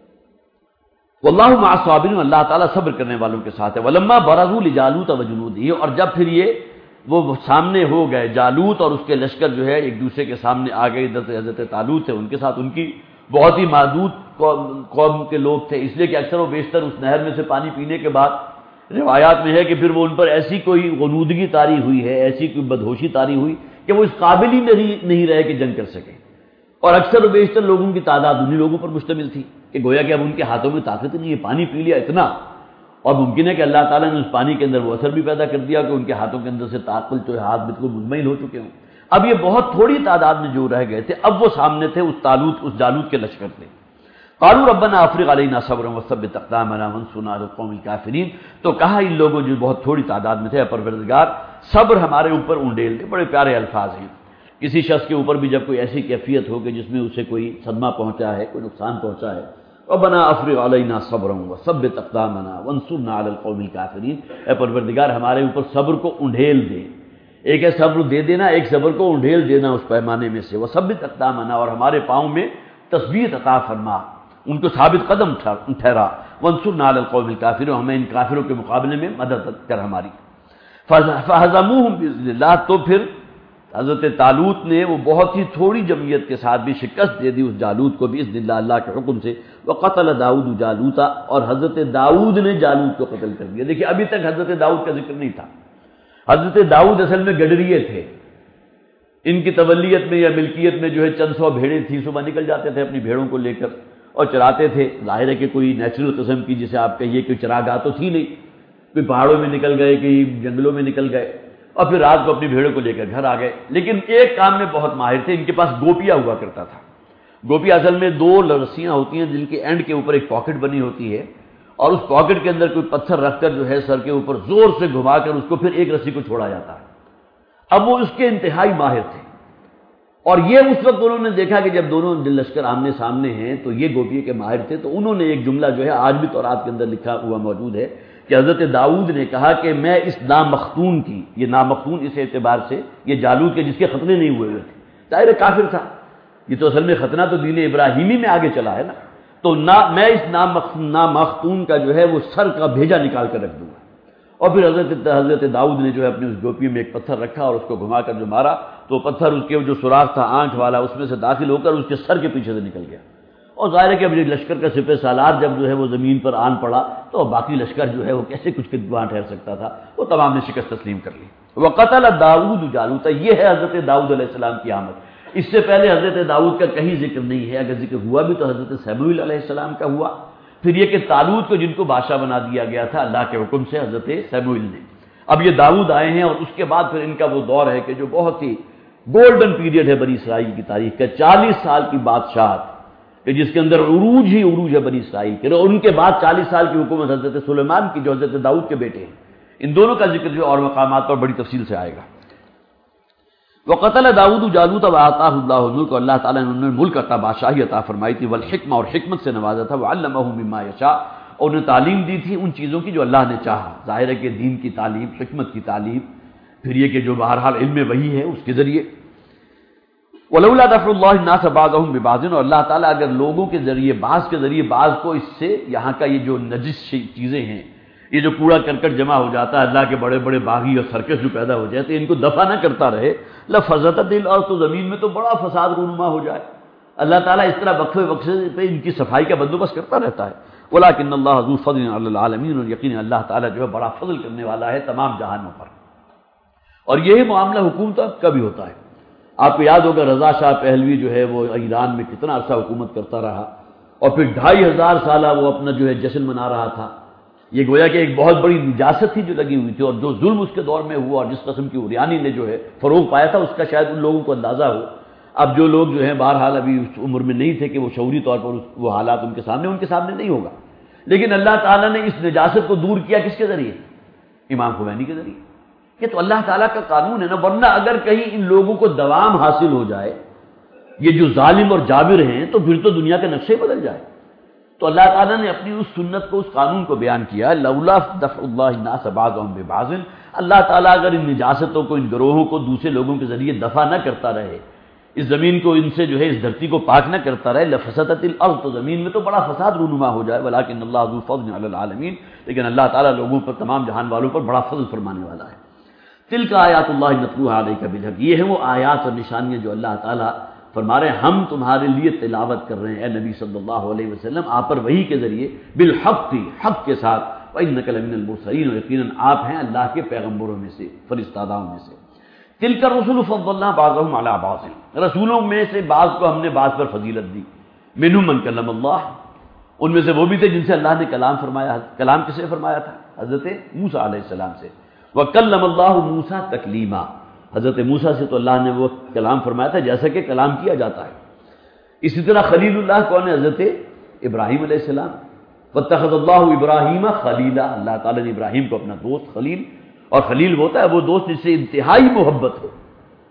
واللہ مع الصابرین، اللہ تعالیٰ صبر کرنے والوں کے ساتھ ہے۔ ولما برزوا لجالوت وجنودہ، اور جب پھر یہ وہ سامنے ہو گئے، جالوت اور اس کے لشکر جو ہے ایک دوسرے کے سامنے آ گئے، ادھر سے حضرت طالوت تھے ان کے ساتھ، ان کی بہت ہی محدود قوم کے لوگ تھے، اس لیے کہ اکثر و بیشتر اس نہر میں سے پانی پینے کے بعد روایات میں ہے کہ پھر وہ ان پر ایسی کوئی غنودگی طاری ہوئی ہے، ایسی کوئی بدہوشی طاری ہوئی کہ وہ اس قابل ہی نہیں رہے کہ جنگ کر سکے، اور اکثر و بیشتر لوگوں کی تعداد انہی لوگوں پر مشتمل تھی کہ گویا کہ اب ان کے ہاتھوں میں طاقت نہیں ہے، پانی پی لیا اتنا، اور ممکن ہے کہ اللہ تعالیٰ نے اس پانی کے اندر وہ اثر بھی پیدا کر دیا کہ ان کے ہاتھوں کے اندر سے طاقت جو ہے ہاتھ بالکل مطمئن ہو چکے ہوں۔ اب یہ بہت تھوڑی تعداد میں جو رہ گئے تھے، اب وہ سامنے تھے اس طالوت اس جالوت کے لشکر تھے۔ قالوا ربنا افرغ علینا صبرا وثبت اقدامنا وانصرنا علی القوم الکافرین، تو کہا ان لوگوں جو بہت تھوڑی تعداد میں تھے، اے پروردگار صبر ہمارے اوپر انڈیل دے، بڑے پیارے الفاظ ہیں۔ کسی شخص کے اوپر بھی جب کوئی ایسی کیفیت ہو کہ جس میں اسے کوئی صدمہ پہنچا ہے، کوئی نقصان پہنچا ہے، ربنا افرغ علینا صبرا وثبت اقدامنا وانصرنا علی القوم الکافرین، اے پروردگار ہمارے اوپر صبر کو انڈیل دے، ایک ہے صبر دے دینا، ایک صبر کو انڈھیل دینا اس پیمانے میں سے، وہ ثبت اقدامنا، اور ہمارے پاؤں میں تثبیت عطا فرما، ان کو ثابت قدم ٹھہرا، وانصرنا علی القوم الکافرین، ہمیں ان کافروں کے مقابلے میں مدد کر ہماری۔ فہزموہم باذن اللہ، تو پھر حضرت طالوت نے وہ بہت ہی تھوڑی جمعیت کے ساتھ بھی شکست دے دی اس جالوت کو باذن اللہ، اللہ کے حکم سے۔ وقتل داؤد جالوتا، اور حضرت داؤد نے جالوت کو قتل کر دیا۔ دیکھیے ابھی تک حضرت داؤد کا ذکر نہیں تھا۔ حضرت داؤد اصل میں گڈریے تھے، ان کی تولیت میں یا ملکیت میں جو ہے چند سو بھیڑیں تھیں، صبح نکل جاتے تھے اپنی بھیڑوں کو لے کر اور چراتے تھے۔ ظاہر ہے کہ کوئی نیچرل قسم کی جسے آپ کہیے کہ چراگاہ تو تھی نہیں، کوئی پہاڑوں میں نکل گئے، کہیں جنگلوں میں نکل گئے، اور پھر رات کو اپنی بھیڑوں کو لے کر گھر آ گئے۔ لیکن ایک کام میں بہت ماہر تھے، ان کے پاس گوپیا ہوا کرتا تھا۔ گوپیا اصل میں دو رسیاں ہوتی ہیں جن کے اینڈ کے اوپر ایک پاکٹ بنی ہوتی ہے، اور اس پاکٹ کے اندر کوئی پتھر رکھ کر جو ہے سر کے اوپر زور سے گھما کر اس کو پھر ایک رسی کو چھوڑا جاتا ہے۔ اب وہ اس کے انتہائی ماہر تھے، اور یہ اس وقت انہوں نے دیکھا کہ جب دونوں لشکر آمنے سامنے ہیں تو یہ گوپیے کے ماہر تھے، تو انہوں نے ایک جملہ جو ہے آج بھی تورات کے اندر لکھا ہوا موجود ہے کہ حضرت داؤد نے کہا کہ میں اس نامختون کی، یہ نامختون اس اعتبار سے یہ جالوت کے جس کے ختنے نہیں ہوئے ہوئے تھے، ظاہر کافر تھا، یہ تو اصل میں ختنہ تو دین ابراہیمی میں آگے چلا ہے نا، تو نہ میں اس نامختون کا جو ہے وہ سر کا بھیجا نکال کر رکھ دوں گا۔ اور پھر حضرت حضرت داؤد نے جو ہے اپنی اس گوپی میں ایک پتھر رکھا اور اس کو گھما کر جو مارا تو پتھر اس کے جو سوراخ تھا آنکھ والا اس میں سے داخل ہو کر اس کے سر کے پیچھے سے نکل گیا، اور ظاہر ہے کہ اب یہ لشکر کا سپہ سالار جب جو ہے وہ زمین پر آن پڑا تو باقی لشکر جو ہے وہ کیسے کچھ وہاں ٹھہر سکتا تھا، وہ تمام نے شکست تسلیم کر لی۔ وقتل داؤد جالوت، یہ ہے حضرت داؤد علیہ السلام کی آمد۔ اس سے پہلے حضرت داؤد کا کہیں ذکر نہیں ہے، اگر ذکر ہوا بھی تو حضرت سمیع علیہ السلام کا ہوا۔ پھر یہ کہ طالوت کو جن کو بادشاہ بنا دیا گیا تھا اللہ کے حکم سے حضرت سمیع نے، اب یہ داؤد آئے ہیں، اور اس کے بعد پھر ان کا وہ دور ہے کہ جو بہت ہی گولڈن پیریڈ ہے بنی اسرائیل کی تاریخ کا، چالیس سال کی بادشاہت کہ جس کے اندر عروج ہی عروج ہے بنی اسرائیل کے، اور ان کے بعد چالیس سال کی حکومت حضرت سلیمان کی جو حضرت داؤد کے بیٹے ہیں، ان دونوں کا ذکر جو اور مقامات پر بڑی تفصیل سے آئے گا۔ وقتل داؤد جالوت وآتاہ اللہ الملک، اور اللہ تعالیٰ نے انہیں ملک عطا، بادشاہی عطا فرمائی تھی، والحکمہ، اور حکمت سے نوازا تھا، وعلمہ مما یشاء، اور انہیں تعلیم دی تھی ان چیزوں کی جو اللہ نے چاہا، ظاہر ہے کہ دین کی تعلیم، حکمت کی تعلیم، پھر یہ کہ جو بہرحال علم وحی ہے اس کے ذریعے۔ ولولا دفع اللہ الناس بعضهم ببعض، اور اللہ تعالیٰ اگر لوگوں کے ذریعے بعض کے ذریعے بعض کو اس سے یہاں کا یہ جو نجس چیزیں ہیں، یہ جو کوڑا کرکٹ جمع ہو جاتا ہے، اللہ کے بڑے بڑے باغی اور سرکس جو پیدا ہو جاتے ہیں، ان کو دفع نہ کرتا رہے، لفسدت الارض، تو زمین میں تو بڑا فساد رونما ہو جائے۔ اللہ تعالیٰ اس طرح وقفے وقفے پہ ان کی صفائی کا بندوبست کرتا رہتا ہے۔ ولکن اللہ ذو فضل علی العالمین، اور یقینا اللہ تعالیٰ جو ہے بڑا فضل کرنے والا ہے تمام جہانوں پر۔ اور یہی معاملہ حکومت کا بھی ہوتا ہے۔ آپ کو یاد ہوگا رضا شاہ پہلوی جو ہے وہ ایران میں کتنا عرصہ حکومت کرتا رہا، اور پھر ڈھائی ہزار سالہ وہ اپنا جو ہے جشن منا رہا تھا۔ یہ گویا کہ ایک بہت بڑی نجاست تھی جو لگی ہوئی تھی، اور جو ظلم اس کے دور میں ہوا اور جس قسم کی عریانی نے جو ہے فروغ پایا تھا اس کا شاید ان لوگوں کو اندازہ ہو۔ اب جو لوگ جو ہیں بہرحال ابھی اس عمر میں نہیں تھے کہ وہ شعوری طور پر وہ حالات ان کے سامنے ان کے سامنے نہیں ہوگا، لیکن اللہ تعالیٰ نے اس نجاست کو دور کیا کس کے ذریعے؟ امام خمینی کے ذریعے۔ یہ تو اللہ تعالیٰ کا قانون ہے نا، ورنہ اگر کہیں ان لوگوں کو دوام حاصل ہو جائے، یہ جو ظالم اور جابر ہیں، تو پھر تو دنیا کا نقشہ بدل جائے۔ تو اللہ تعالیٰ نے اپنی اس سنت کو، اس قانون کو بیان کیا، لولا دفع اللہ الناس بعضهم ببعض، اللہ تعالیٰ اگر ان نجاستوں کو، ان گروہوں کو دوسرے لوگوں کے ذریعے دفع نہ کرتا رہے، اس زمین کو ان سے جو ہے اس دھرتی کو پاک نہ کرتا رہے، لفسدت الارض، تو زمین میں تو بڑا فساد رونما ہو جائے۔ ولکن اللہ ذو فضل علی العالمین، لیکن اللہ تعالیٰ لوگوں پر، تمام جہان والوں پر بڑا فضل فرمانے والا ہے۔ تلک آیات اللہ نتلوها علیک بالحق، یہ ہیں وہ آیات اور نشانیاں جو اللہ تعالیٰ فرما رہے ہیں ہم تمہارے لیے تلاوت کر رہے ہیں اے نبی صلی اللہ علیہ وسلم، آپ پر وحی کے ذریعے، بالحق، حق کے ساتھ، وَإِنَّكَ لَمِنَ الْمُرْسَلِينَ، اور یقیناً آپ ہیں اللہ کے پیغمبروں میں سے، فرستاداؤں میں سے۔ تلک الرسل فضلنا بعضهم علی بعض، رسولوں میں سے بعض کو ہم نے بعض پر فضیلت دی، منہم من کلم اللہ، ان میں سے وہ بھی تھے جن سے اللہ نے کلام فرمایا۔ کلام کسے فرمایا تھا؟ حضرت موسیٰ علیہ السلام سے۔ وَكَلَّمَ اللَّهُ مُوسَىٰ تَكْلِيمًا، حضرت موسیٰ سے تو اللہ نے وہ کلام فرمایا تھا جیسا کہ کلام کیا جاتا ہے۔ اسی طرح خلیل اللہ کون ہے؟ حضرت ابراہیم علیہ السلام۔ وَاتَّخَذَ اللَّهُ إِبْرَاهِيمَ خَلِيلًا، اللہ تعالیٰ نے ابراہیم کو اپنا دوست، خلیل، اور خلیل ہوتا ہے وہ دوست جس سے انتہائی محبت ہو،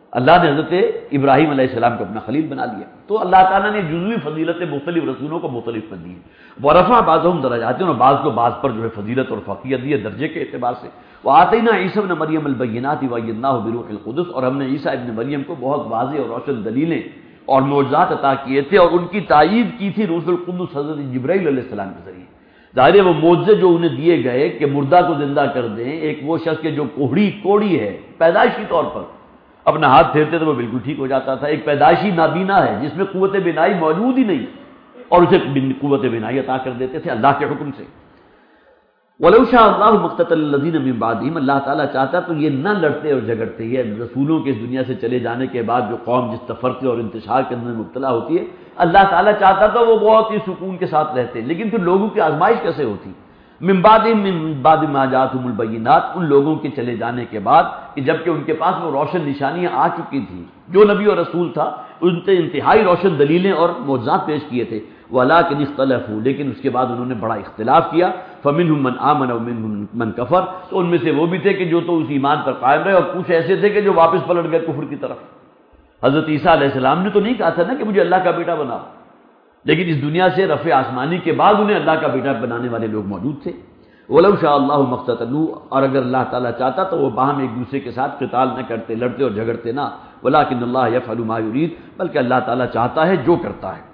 اللہ نے حضرت ابراہیم علیہ السلام کو اپنا خلیل بنا لیا. تو اللہ تعالیٰ نے جزوی فضیلتیں مختلف رسولوں کو مختلف کر دی. ورفع بعضهم درجات، اور بعض کو بعض پر جو ہے فضیلت اور فوقیت دی ہے درجے کے اعتبار سے. وآتینا عیسی ابن مریم البینات وایدناہ بروح القدس، اور ہم نے عیسیٰ ابن مریم کو بہت واضح اور روشن دلیلیں اور معجزات عطا کیے تھے، اور ان کی تائید کی تھی روح القدس حضرت جبرائیل علیہ السلام کے ذریعے. ظاہر ہے وہ معجزے جو انہیں دیے گئے کہ مردہ کو زندہ کر دیں، ایک وہ شخص کے جو کوہڑی کوڑی ہے پیدائشی طور پر اپنا ہاتھ پھیرتے تو وہ بالکل ٹھیک ہو جاتا تھا، ایک پیدائشی نابینا ہے جس میں قوت بینائی موجود ہی نہیں، اور اسے قوت بینائی عطا کر دیتے تھے اللہ کے حکم سے. وَلَوْ شَاءَ اللَّهُ مَا اقْتَتَلَ الَّذِينَ مِن بَعْدِهِمْ، اللہ تعالیٰ چاہتا تو یہ نہ لڑتے اور جھگڑتے. یہ رسولوں کے اس دنیا سے چلے جانے کے بعد جو قوم جس تفرقے اور انتشار کے اندر مبتلا ہوتی ہے، اللہ تعالیٰ چاہتا تو وہ بہت ہی سکون کے ساتھ رہتے، لیکن پھر لوگوں کی آزمائش کیسے ہوتی؟ من بعدہم من بعد ما جاءتہم البینات، ان لوگوں کے چلے جانے کے بعد کہ جبکہ ان کے پاس وہ روشن نشانیاں آ چکی تھیں، جو نبی اور رسول تھا ان سے انتہائی روشن دلیلیں اور معجزات پیش کیے تھے. وَلَٰكِنِ اخْتَلَفُوا، لیکن اس کے بعد انہوں نے بڑا اختلاف کیا. فَمِنْهُم مَّنْ آمَنَ وَمِنْهُم مَّنْ كَفَرَ، تو ان میں سے وہ بھی تھے کہ جو تو اس ایمان پر قائم رہے، اور کچھ ایسے تھے کہ جو واپس پلٹ گئے کفر کی طرف. حضرت عیسیٰ علیہ السلام نے تو نہیں کہا تھا نا کہ مجھے اللہ کا بیٹا بنا، لیکن اس دنیا سے رفع آسمانی کے بعد انہیں اللہ کا بیٹا بنانے والے لوگ موجود تھے. وَلَوْ شَاءَ اللَّهُ مَا اقْتَتَلُوا، اور اگر اللہ تعالیٰ چاہتا تو وہ باہم ایک دوسرے کے ساتھ قتال نہ کرتے، لڑتے اور جھگڑتے نہ. وَلَٰكِنَّ اللَّهَ يَفْعَلُ مَا يُرِيدُ، بلکہ اللہ تعالیٰ چاہتا ہے جو کرتا ہے،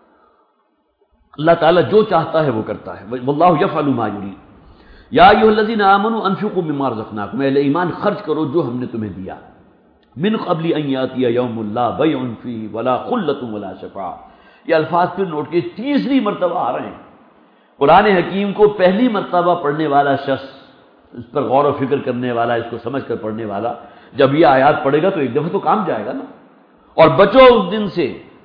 اللہ تعالیٰ جو چاہتا ہے وہ کرتا ہے. وَاللَّهُ يَفْعَلُ مَا يُرِيدُ. یا ایھا الذین آمنوا انفقوا مما رزقناکم، اہل ایمان خرچ کرو جو ہم نے تمہیں دیا. من قبل ان یاتی یوم لا بیع فیہ ولا خلۃ ولا شفاعۃ، یہ الفاظ پھر نوٹ کے تیسری مرتبہ آ رہے ہیں. قرآن حکیم کو پہلی مرتبہ پڑھنے والا شخص، اس پر غور و فکر کرنے والا، اس کو سمجھ کر پڑھنے والا، جب یہ آیات پڑھے گا تو ایک دفعہ تو کام جائے گا نا. اور بچو اس دن سے،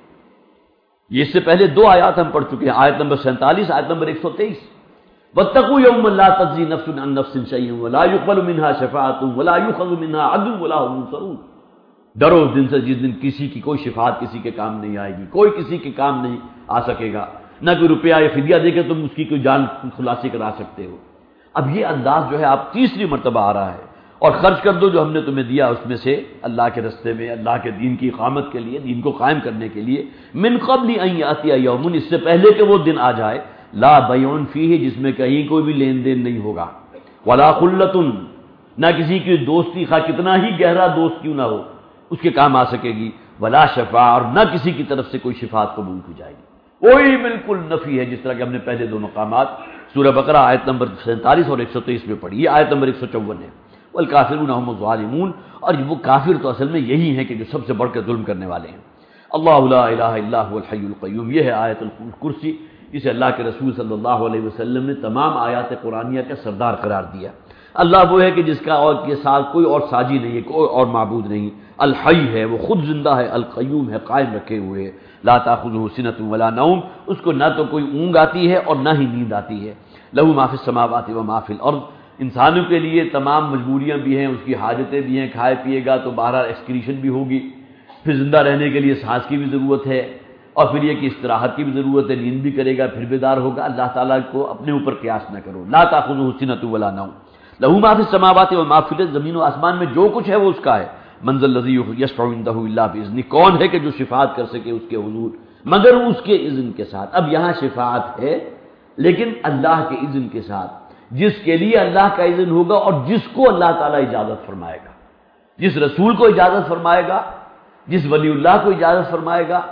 یہ اس سے پہلے دو آیات ہم پڑھ چکے ہیں، آیت نمبر سینتالیس، آیت نمبر ایک سو تیئیس. واتقوا یوما لا تجزی نفس عن نفس شیئا ولا يقبل منها شفاعۃ ولا يؤخذ منها عدل ولا هم ينصرون. ڈرو اس دن سے جس دن کسی کی کوئی شفاعت کسی کے کام نہیں آئے گی، کوئی کسی کے کام نہیں آ سکے گا، نہ کوئی روپیہ یا فدیہ دے کے تم اس کی کوئی جان خلاصی کرا سکتے ہو. اب یہ انداز جو ہے آپ تیسری مرتبہ آ رہا ہے. اور خرچ کر دو جو ہم نے تمہیں دیا اس میں سے اللہ کے رستے میں، اللہ کے دین کی اقامت کے لیے، دین کو قائم کرنے کے لیے. من قبل ان یاتی یوم، اس سے پہلے کہ وہ دن آ جائے، لا بیع فیہ، جس میں کہیں کوئی بھی لین دین نہیں ہوگا، ولا خلۃ، نہ کسی کی دوستی خواہ کتنا ہی گہرا دوست کیوں نہ ہو اس کے کام آ سکے گی، ولا شفاعۃ، اور نہ کسی کی طرف سے کوئی شفاعت قبول کی جائے گی. کوئی بالکل نفی ہے، جس طرح کہ ہم نے پہلے دو مقامات سورہ بقرہ آیت نمبر سینتالیس اور ایک سو تیئیس میں پڑھی. یہ آیت نمبر ایک سو چون ہے. والکافرون هم الظالمون، اور وہ کافر تو اصل میں یہی ہیں کہ جو سب سے بڑھ کر ظلم کرنے والے ہیں. اللہ لا الہ الا هو الحی القیوم، یہ ہے آیت الکرسی، جسے اللہ کے رسول صلی اللہ علیہ وسلم نے تمام آیات قرآنیہ کا سردار قرار دیا. اللہ وہ ہے کہ جس کا اور کے ساتھ کوئی اور ساجی نہیں ہے، کوئی اور معبود نہیں. الحی ہے، وہ خود زندہ ہے. القیوم ہے، قائم رکھے ہوئے ہے. لا تاخذہ سنۃ ولا نوم، اس کو نہ تو کوئی اونگ آتی ہے اور نہ ہی نیند آتی ہے. لہ ما فی السماوات و ما فی الارض، انسانوں کے لیے تمام مجبوریاں بھی ہیں، اس کی حاجتیں بھی ہیں، کھائے پیے گا تو بہرحال ایکسکریشن بھی ہوگی، پھر زندہ رہنے کے لیے سانس کی بھی ضرورت ہے، اور پھر یہ کہ استراحت کی بھی ضرورت ہے، نیند بھی کرے گا پھر بیدار ہوگا. اللہ تعالیٰ کو اپنے اوپر قیاس نہ کرو. لا تاخذہ سنۃ ولا نوم، لہ ما فی السماوات و ما فی الارض، زمین و آسمان میں جو کچھ ہے وہ اس کا ہے. من ذا الذی یشفع عندہ الا باذنہ، کون ہے کہ جو شفاعت کر سکے اس کے حضور مگر اس کے اذن کے ساتھ. اب یہاں شفاعت ہے لیکن اللہ کے اذن کے ساتھ، جس کے لیے اللہ کا اذن ہوگا اور جس کو اللہ تعالیٰ اجازت فرمائے گا، جس رسول کو اجازت فرمائے گا، جس ولی اللہ کو اجازت فرمائے گا،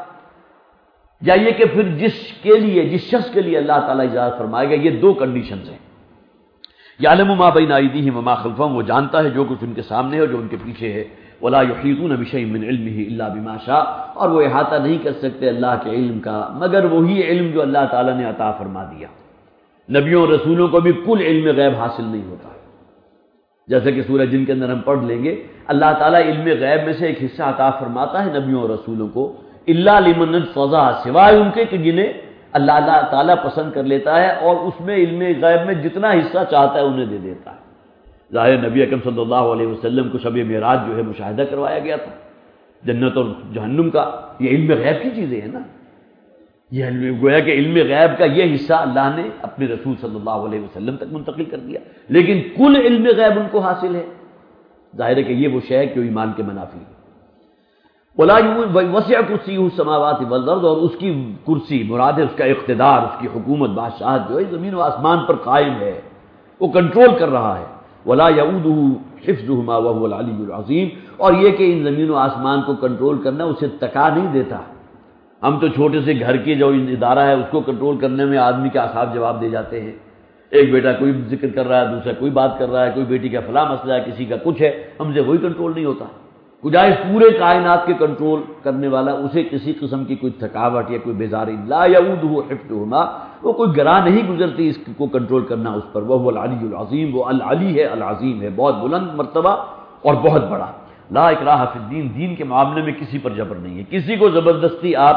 یا یہ کہ پھر جس کے لیے جس شخص کے لیے اللہ تعالیٰ اجازت فرمائے گا. یہ دو کنڈیشنز ہیں. یعلم ما بین ایدیہم وما خلفہم، وہ جانتا ہے جو کچھ ان کے سامنے ہے اور جو ان کے پیچھے ہے. ولا یحیطون بشیء من علمہ الا بما شاء، اور وہ احاطہ نہیں کر سکتے اللہ کے علم کا مگر وہی علم جو اللہ تعالیٰ نے عطا فرما دیا. نبیوں اور رسولوں کو بھی کل علم غیب حاصل نہیں ہوتا، جیسے کہ سورہ جن کے اندر ہم پڑھ لیں گے. اللہ تعالیٰ علم غیب میں سے ایک حصہ عطا فرماتا ہے نبیوں اور رسولوں کو، الا لمن ارتضی، سوائے ان کے کہ جنہیں اللہ تعالیٰ پسند کر لیتا ہے اور اس میں علم غیب میں جتنا حصہ چاہتا ہے انہیں دے دیتا ہے. ظاہر نبی اکرم صلی اللہ علیہ وسلم کو شب معراج جو ہے مشاہدہ کروایا گیا تھا جنت اور جہنم کا. یہ علم غیب کی چیزیں ہیں نا، یہ گویا کہ علم غیب کا یہ حصہ اللہ نے اپنے رسول صلی اللہ علیہ وسلم تک منتقل کر دیا، لیکن کل علم غیب ان کو حاصل ہے. ظاہر ہے کہ یہ وہ شے ہے کہ ایمان کے منافی ہے. ولا وسع کرسیہ السماوات والارض، اور اس کی کرسی مراد ہے اس کا اقتدار، اس کی حکومت بادشاہت جو ہے زمین و آسمان پر قائم ہے، وہ کنٹرول کر رہا ہے۔ ولا یؤودہ حفظہما وهو العلی العظیم، اور یہ کہ ان زمین و آسمان کو کنٹرول کرنا اسے تکا نہیں دیتا۔ ہم تو چھوٹے سے گھر کے جو ادارہ ہے اس کو کنٹرول کرنے میں آدمی کے اعصاب جواب دے جاتے ہیں، ایک بیٹا کوئی ذکر کر رہا ہے، دوسرا کوئی بات کر رہا ہے، کوئی بیٹی کا فلاں مسئلہ ہے، کسی کا کچھ ہے، ہم سے وہی کنٹرول نہیں ہوتا۔ خدا اس پورے کائنات کے کنٹرول کرنے والا، اسے کسی قسم کی کوئی تھکاوٹ یا کوئی بیزاری، لا یعودہ حفظہما، وہ کوئی گراں نہیں گزرتی اس کو کنٹرول کرنا اس پر۔ وہو العلی العظیم، وہ العلی ہے، العظیم ہے، بہت بلند مرتبہ اور بہت بڑا۔ لا اکراہ فی الدین، دین کے معاملے میں کسی پر جبر نہیں ہے، کسی کو زبردستی آپ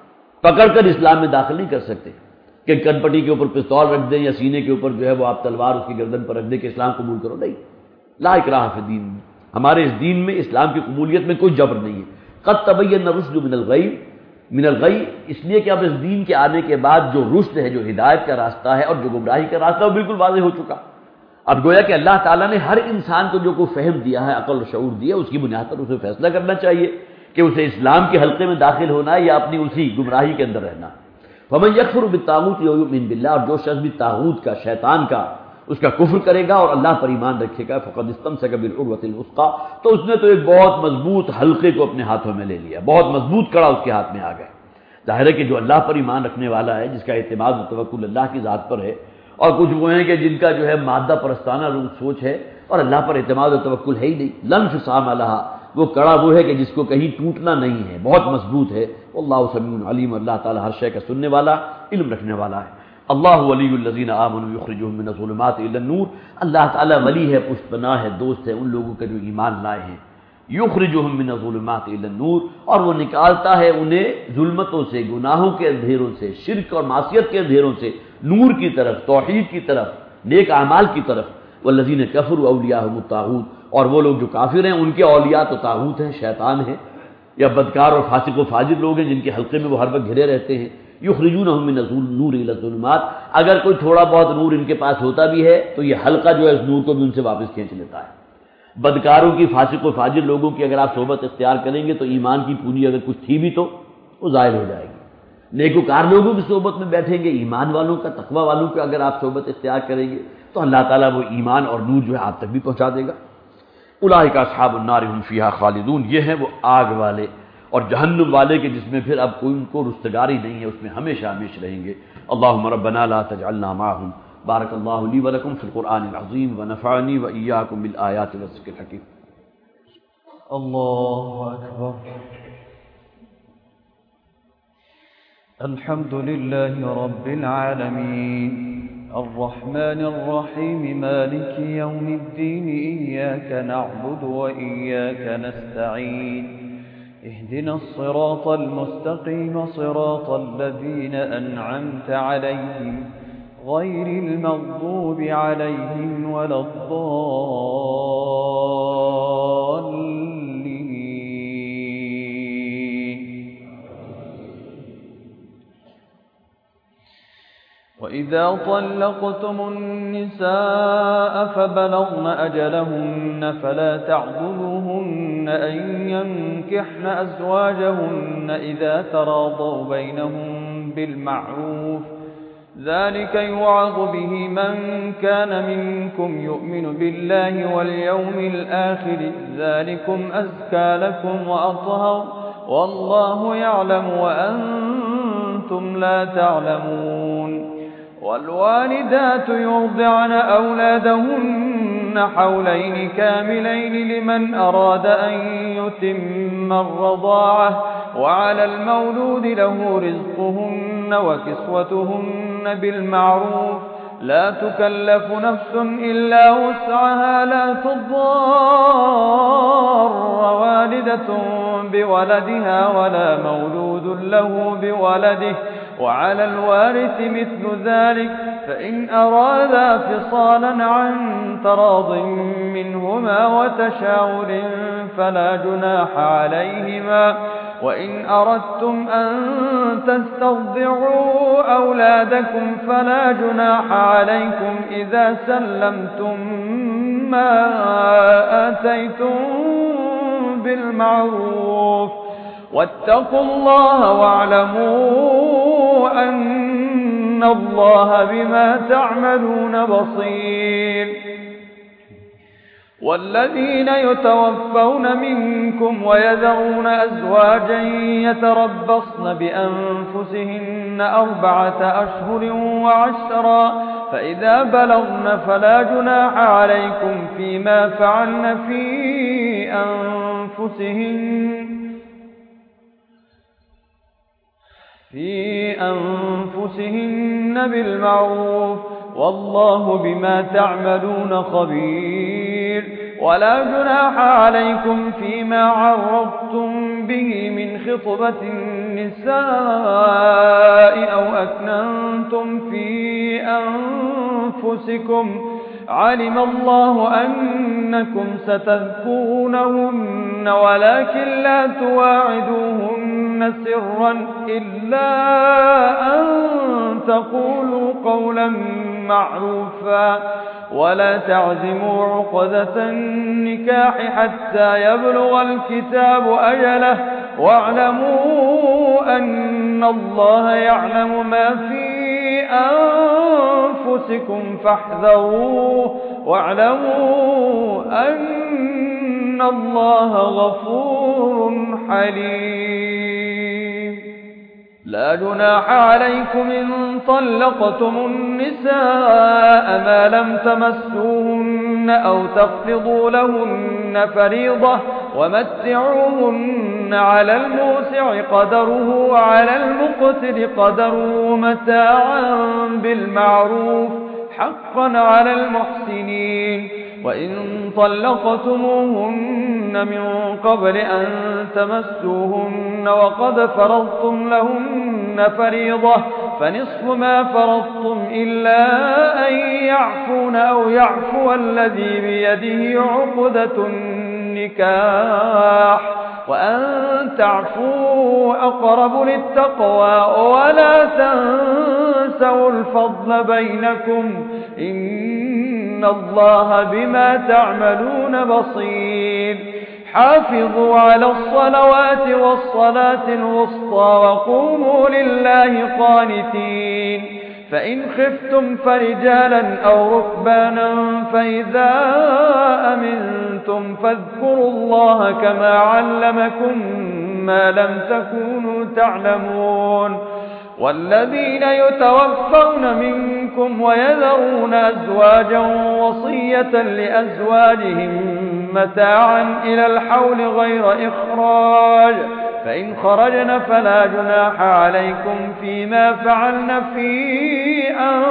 پکڑ کر اسلام میں داخل نہیں کر سکتے کہ کن پٹی کے اوپر پستول رکھ دیں یا سینے کے اوپر جو ہے وہ آپ تلوار اس کی گردن پر رکھ دیں کہ اسلام قبول کرو، نہیں۔ لا اکراہ فی الدین، ہمارے اس دین میں، اسلام کی قبولیت میں کوئی جبر نہیں ہے۔ قد تبین الرشد من الغی، من الغی اس لیے کہ اب اس دین کے آنے کے بعد جو رشد ہے، جو ہدایت کا راستہ ہے اور جو گمراہی کا راستہ ہے، وہ بالکل واضح ہو چکا۔ اب گویا کہ اللہ تعالیٰ نے ہر انسان کو جو کوئی فہم دیا ہے، عقل و شعور دیا، اس کی بنیاد پر اسے فیصلہ کرنا چاہیے کہ اسے اسلام کے حلقے میں داخل ہونا ہے یا اپنی اسی گمراہی کے اندر رہنا۔ فمن یکفر بالطاغوت ویؤمن باللہ، اور جو شخص بھی طاغوت کا، شیطان کا، اس کا کفر کرے گا اور اللہ پر ایمان رکھے گا، فقد استمسک بالعروۃ الوثقی، تو اس نے تو ایک بہت مضبوط حلقے کو اپنے ہاتھوں میں لے لیا، بہت مضبوط کڑا اس کے ہاتھ میں آ گیا۔ ظاہر ہے کہ جو اللہ پر ایمان رکھنے والا ہے، جس کا اعتماد و توکل اللہ کی ذات پر ہے، اور کچھ وہ ہیں کہ جن کا جو ہے مادہ پرستانہ سوچ ہے اور اللہ پر اعتماد و توکل ہے ہی نہیں، لن فصام لہا، وہ کڑا وہ ہے کہ جس کو کہیں ٹوٹنا نہیں ہے، بہت مضبوط ہے۔ اللہ سمیع علیم، اللہ تعالیٰ ہر شے کا سننے والا، علم رکھنے والا ہے۔ اللہ ولی الذین آمنوا یخرجهم من الظلمات الی النور، اللہ تعالیٰ ولی ہے، پشت پناہ ہے، دوست ہے ان لوگوں کے جو ایمان لائے ہیں۔ یخرجهم من الظلمات الی النور، اور وہ نکالتا ہے انہیں ظلمتوں سے، گناہوں کے اندھیروں سے، شرک اور معصیت کے اندھیروں سے، نور کی طرف، توحید کی طرف، نیک اعمال کی طرف۔ والذین کفروا اولیاءهم الطاغوت، اور وہ لوگ جو کافر ہیں ان کے اولیاء تو طاغوت ہیں، شیطان ہیں، یا بدکار اور فاسق و فاجر لوگ ہیں جن کے حلقے میں وہ ہر وقت گھرے رہتے ہیں۔ یخرجونہم من النور الی الظلمات، اگر کوئی تھوڑا بہت نور ان کے پاس ہوتا بھی ہے تو یہ حلقہ جو ہے اس نور کو بھی ان سے واپس کھینچ لیتا ہے۔ بدکاروں کی، فاسق و فاجر لوگوں کی اگر آپ صحبت اختیار کریں گے تو ایمان کی پونجی اگر کچھ تھی بھی تو وہ ظاہر ہو جائے گی۔ نیکوکار لوگوں کی صحبت میں بیٹھیں گے، ایمان والوں کا، تقوی والوں کا اگر آپ صحبت اختیار کریں گے تو اللہ تعالیٰ وہ ایمان اور نور جو ہے آپ تک بھی پہنچا دے گا۔ اولئک اصحاب النار هم فیہا خالدون، یہ ہیں وہ آگ والے اور جہنم والے کے جس میں پھر اب کوئی ان کو رستگاری نہیں ہے، اس میں ہمیشہ ہمیشہ رہیں گے۔ اللہم ربنا لا تجعلنا معهم۔ بارک اللہ لی ولکم فی القرآن العظیم ونفعنی وإیاکم بالآیات والذکر الحکیم۔ اللہ اکبر۔ الحمد للہ رب العالمین الرحمن الرحیم مالک یوم الدین ایاک نعبد وإیاک نستعین اهدنا الصراط المستقيم صراط الذين أنعمت عليهم غير المغضوب عليهم ولا الضالين وإذا طلقتم النساء فبلغن أجلهن فلا تعضلوهن أن ينكحن أزواجهن إذا تراضوا بينهم بالمعروف ذلك يوعظ به من كان منكم يؤمن بالله واليوم الآخر ذلكم أزكى لكم وأطهر والله يعلم وأنتم لا تعلمون والوالدات يرضعن أولادهن حولين كاملين لمن أراد أن يتم الرضاعة وعلى المولود له رزقهن وكسوتهن بالمعروف لا تكلف نفس إلا وسعها لا تضار والدة بولدها ولا مولود له بولده وعلى الوارث مثل ذلك فإن أرادا فصالا عن تراض منهما وتشاور فلا جناح عليهما وإن أردتم أن تسترضعوا أولادكم فلا جناح عليكم إذا سلمتم ما آتيتم بالمعروف واتقوا الله واعلموا أن الله بما تعملون بصير. والذين يتوفون منكم ويذرون أزواجا يتربصن بأنفسهن أربعة أشهر وعشرا فإذا بلغن فلا جناح عليكم فيما فعلن في أنفسهن في أنفسهن بالمعروف والله بما تعملون خبير. ولا جناح عليكم فيما عرضتم به من خطبة النساء أو أكننتم في أنفسكم علم الله أنكم ستذكرونهن ولكن لا تواعدوهن سرا إلا أن تقولوا قولا معروفا ولا تعزموا عقدة النكاح حتى يبلغ الكتاب أجله واعلموا أن الله يعلم ما في أنفسكم فاحذروه واعلموا أن الله غفور حليم. لا جناح عليكم إن طلقتم النساء ما لم تمسوهن أو تخفضوا لهن فريضة ومتعوهن على الموسع قدره وعلى المقتر قدره متاعا بالمعروف حقا على المحسنين. وإن طلقتموهن من قبل أن تمسوهن وقد فرضتم لهن فريضة فنصف ما فرضتم إلا أن يعفون أو يعفو الذي بيده عقدة النكاح وأن تعفوا أقرب للتقوى ولا تنسوا الفضل بينكم إن الله بما تعملون بصير. حافظوا على الصلوات والصلاة الوسطى وقوموا لله قانتين. فإن خفتم فرجالا أو ركبانا فإذا أمنتم فاذكروا الله كما علمكم ما لم تكونوا تعلمون. والذين يتوفون منكم ويذرون أزواجا وصية لأزواجهم متاعا إلى الحول غير إخراج فإن خرجن فلا جناح عليكم فيما فعلن في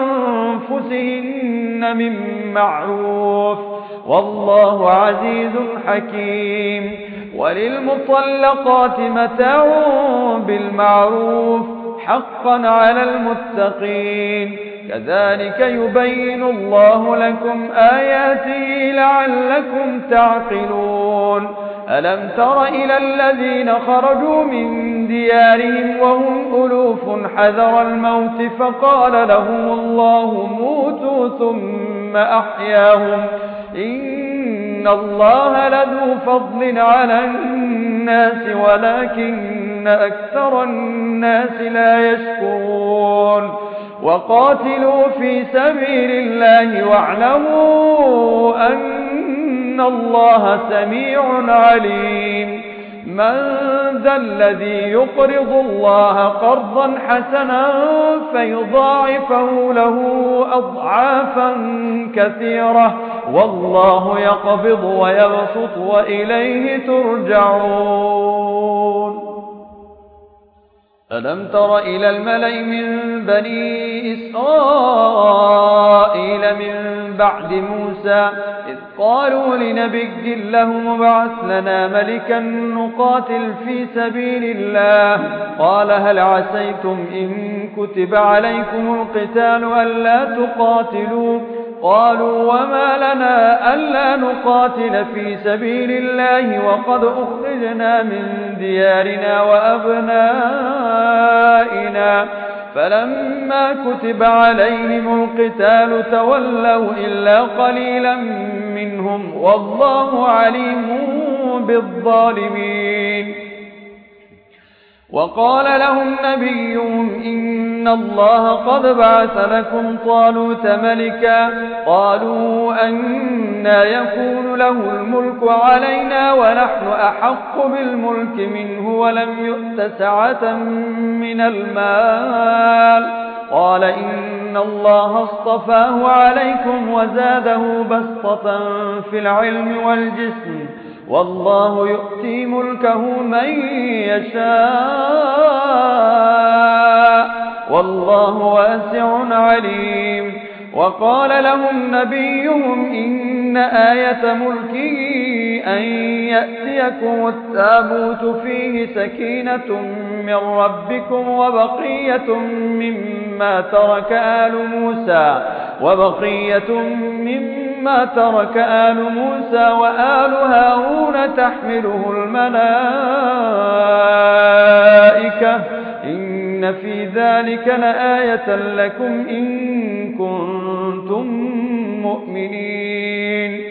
أنفسهن من معروف والله عزيز حكيم. وللمطلقات متاع بالمعروف حقا على المتقين. كذلك يبين الله لكم آياته لعلكم تعقلون. ألم تر إلى الذين خرجوا من ديارهم وهم ألوف حذر الموت فقال لهم الله موتوا ثم أحياهم إن الله لذو فضل على الناس ولكن أكثر الناس لا يشكرون. وقاتلوا في سبيل الله واعلموا أن الله سميع عليم. من ذا الذي يقرض الله قرضا حسنا فيضاعفه له أضعافا كثيرة والله يقبض ويبسط وإليه ترجعون. ألم تر إلى الملأ من بني إسرائيل من بعد موسى إذ قالوا لنبي له مبعث لنا ملكا نقاتل في سبيل الله قال هل عسيتم إن كتب عليكم القتال ألا تقاتلوا قالوا وما لنا ألا نقاتل في سبيل الله وقد أخرجنا من ديارنا وأبنائنا فلما كتب عليهم القتال تولوا إلا قليلا منهم والله عليم بالظالمين. وقال لهم نبيهم إن الله قد بعث لكم طالوت ملكا قالوا أنى يكون له الملك علينا ونحن أحق بالملك منه ولم يؤت سعة من المال قال إن الله اصطفاه عليكم وزاده بسطة في العلم والجسم والله يؤتي ملكه من يشاء والله واسع عليم. وقال لهم نبيهم إن آية ملكه أن يأتيكم التابوت فيه سكينة من ربكم وبقية مما ترك آل موسى وبقية مما ترك آل موسى وآل هارون تحمله الملائكة إن في ذلك لآية لكم إن كنتم مؤمنين.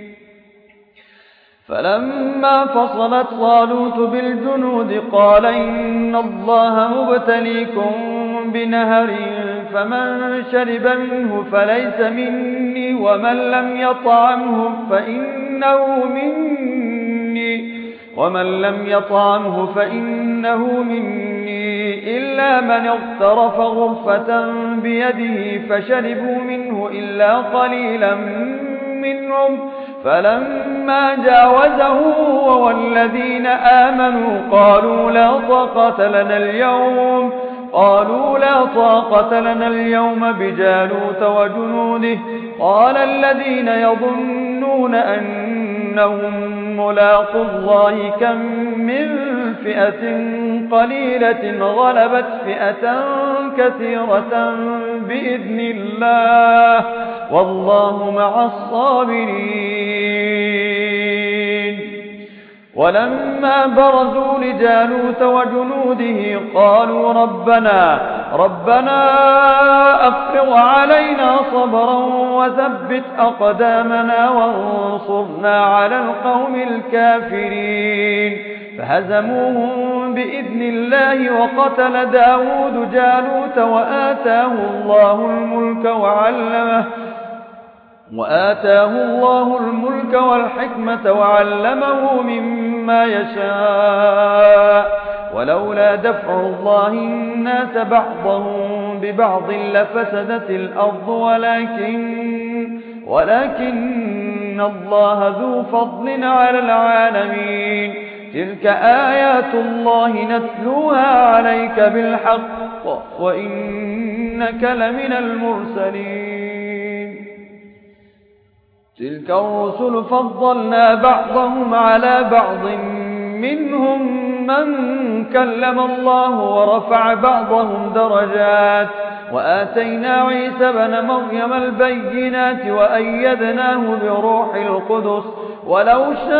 فلما فصلت طالوت بالجنود قال إن الله مبتليكم بنهر فمن شرب منه فليس مني ومن لم يطعمه فإنه مني ومن لم يطعمه فإنه مني إلا من اغترف غرفة بيده فشربوا منه إلا قليلا منهم فلما جاوزه هو والذين آمنوا قالوا لا طاقة لنا اليوم قالوا لا طاقة لنا اليوم بجالوت وجنوده قال الذين يظنون أنهم ملاقوا الله كم من فئة قليلة غلبت فئة كثيرة بإذن الله والله مع الصابرين. ولما برزوا لجالوت وجنوده قالوا ربنا ربنا أفرغ علينا صبرا وثبت أقدامنا وانصرنا على القوم الكافرين فهزموهم بإذن الله وقتل داود جالوت وآتاه الله الملك وعلمه وآتاه الله الملك والحكمة وعلمه مما يشاء ولولا دفع الله الناس بعضهم ببعض لفسدت الأرض ولكن ولكن الله ذو فضل على العالمين. تلك آيات الله نتلوها عليك بالحق وإنك لمن المرسلين. تلك الرسل فضلنا بعضهم على بعض منهم من كلم الله ورفع بعضهم درجات وآتينا عيسى بن مريم البينات وأيدناه بروح القدس ولو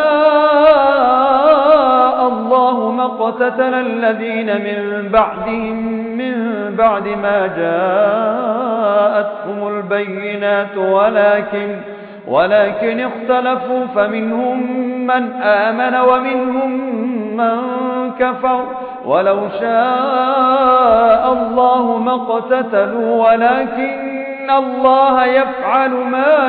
شاء الله ما اقتتل الذين من بعدهم من بعد ما جاءتهم البينات ولكن ولكن اختلفوا فمنهم من آمن ومنهم من كفر ولو شاء الله ما اقتتلوا ولكن الله يفعل ما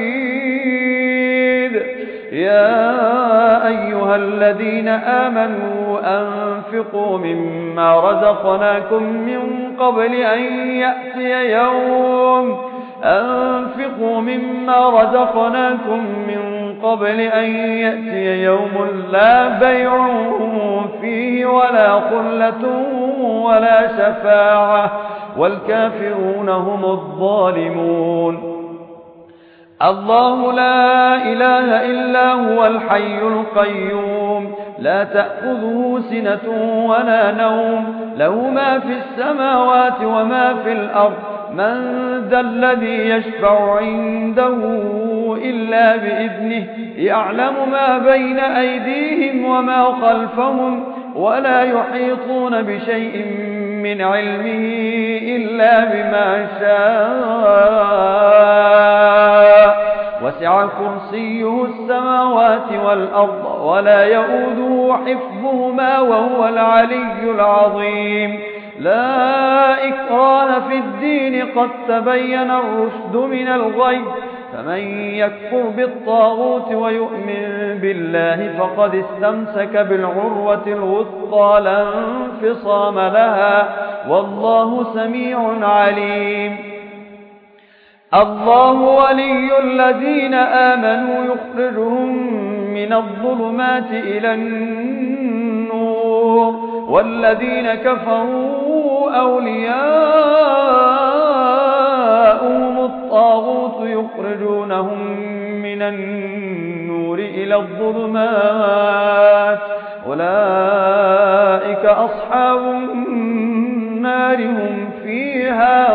يريد. يا أيها الذين آمنوا أنفقوا مما رزقناكم من قبل أن يأتي يوم أنفقوا مما رزقناكم من قبل أن يأتي يوم لا بيع فيه ولا خلة ولا شفاعة والكافرون هم الظالمون. الله لا إله إلا هو الحي القيوم لا تأخذه سنة ولا نوم له ما في السماوات وما في الأرض من ذا الذي يشفع عنده إلا بإذنه يعلم ما بين أيديهم وما خلفهم ولا يحيطون بشيء من علمه إلا بما شاء وسع كرسيه السماوات والأرض ولا يؤوده حفظهما وهو العلي العظيم. لا إكراه في الدين قد تبين الرشد من الغي، فمن يكفر بالطاغوت ويؤمن بالله فقد استمسك بالعروة الوثقى لا انفصام لها، والله سميع عليم. الله ولي الذين آمنوا يخرجهم من الظلمات إلى النور، والذين كفروا أولياؤهم الطاغوت يخرجونهم من النور إلى الظلمات، أولئك أصحاب النار هم فيها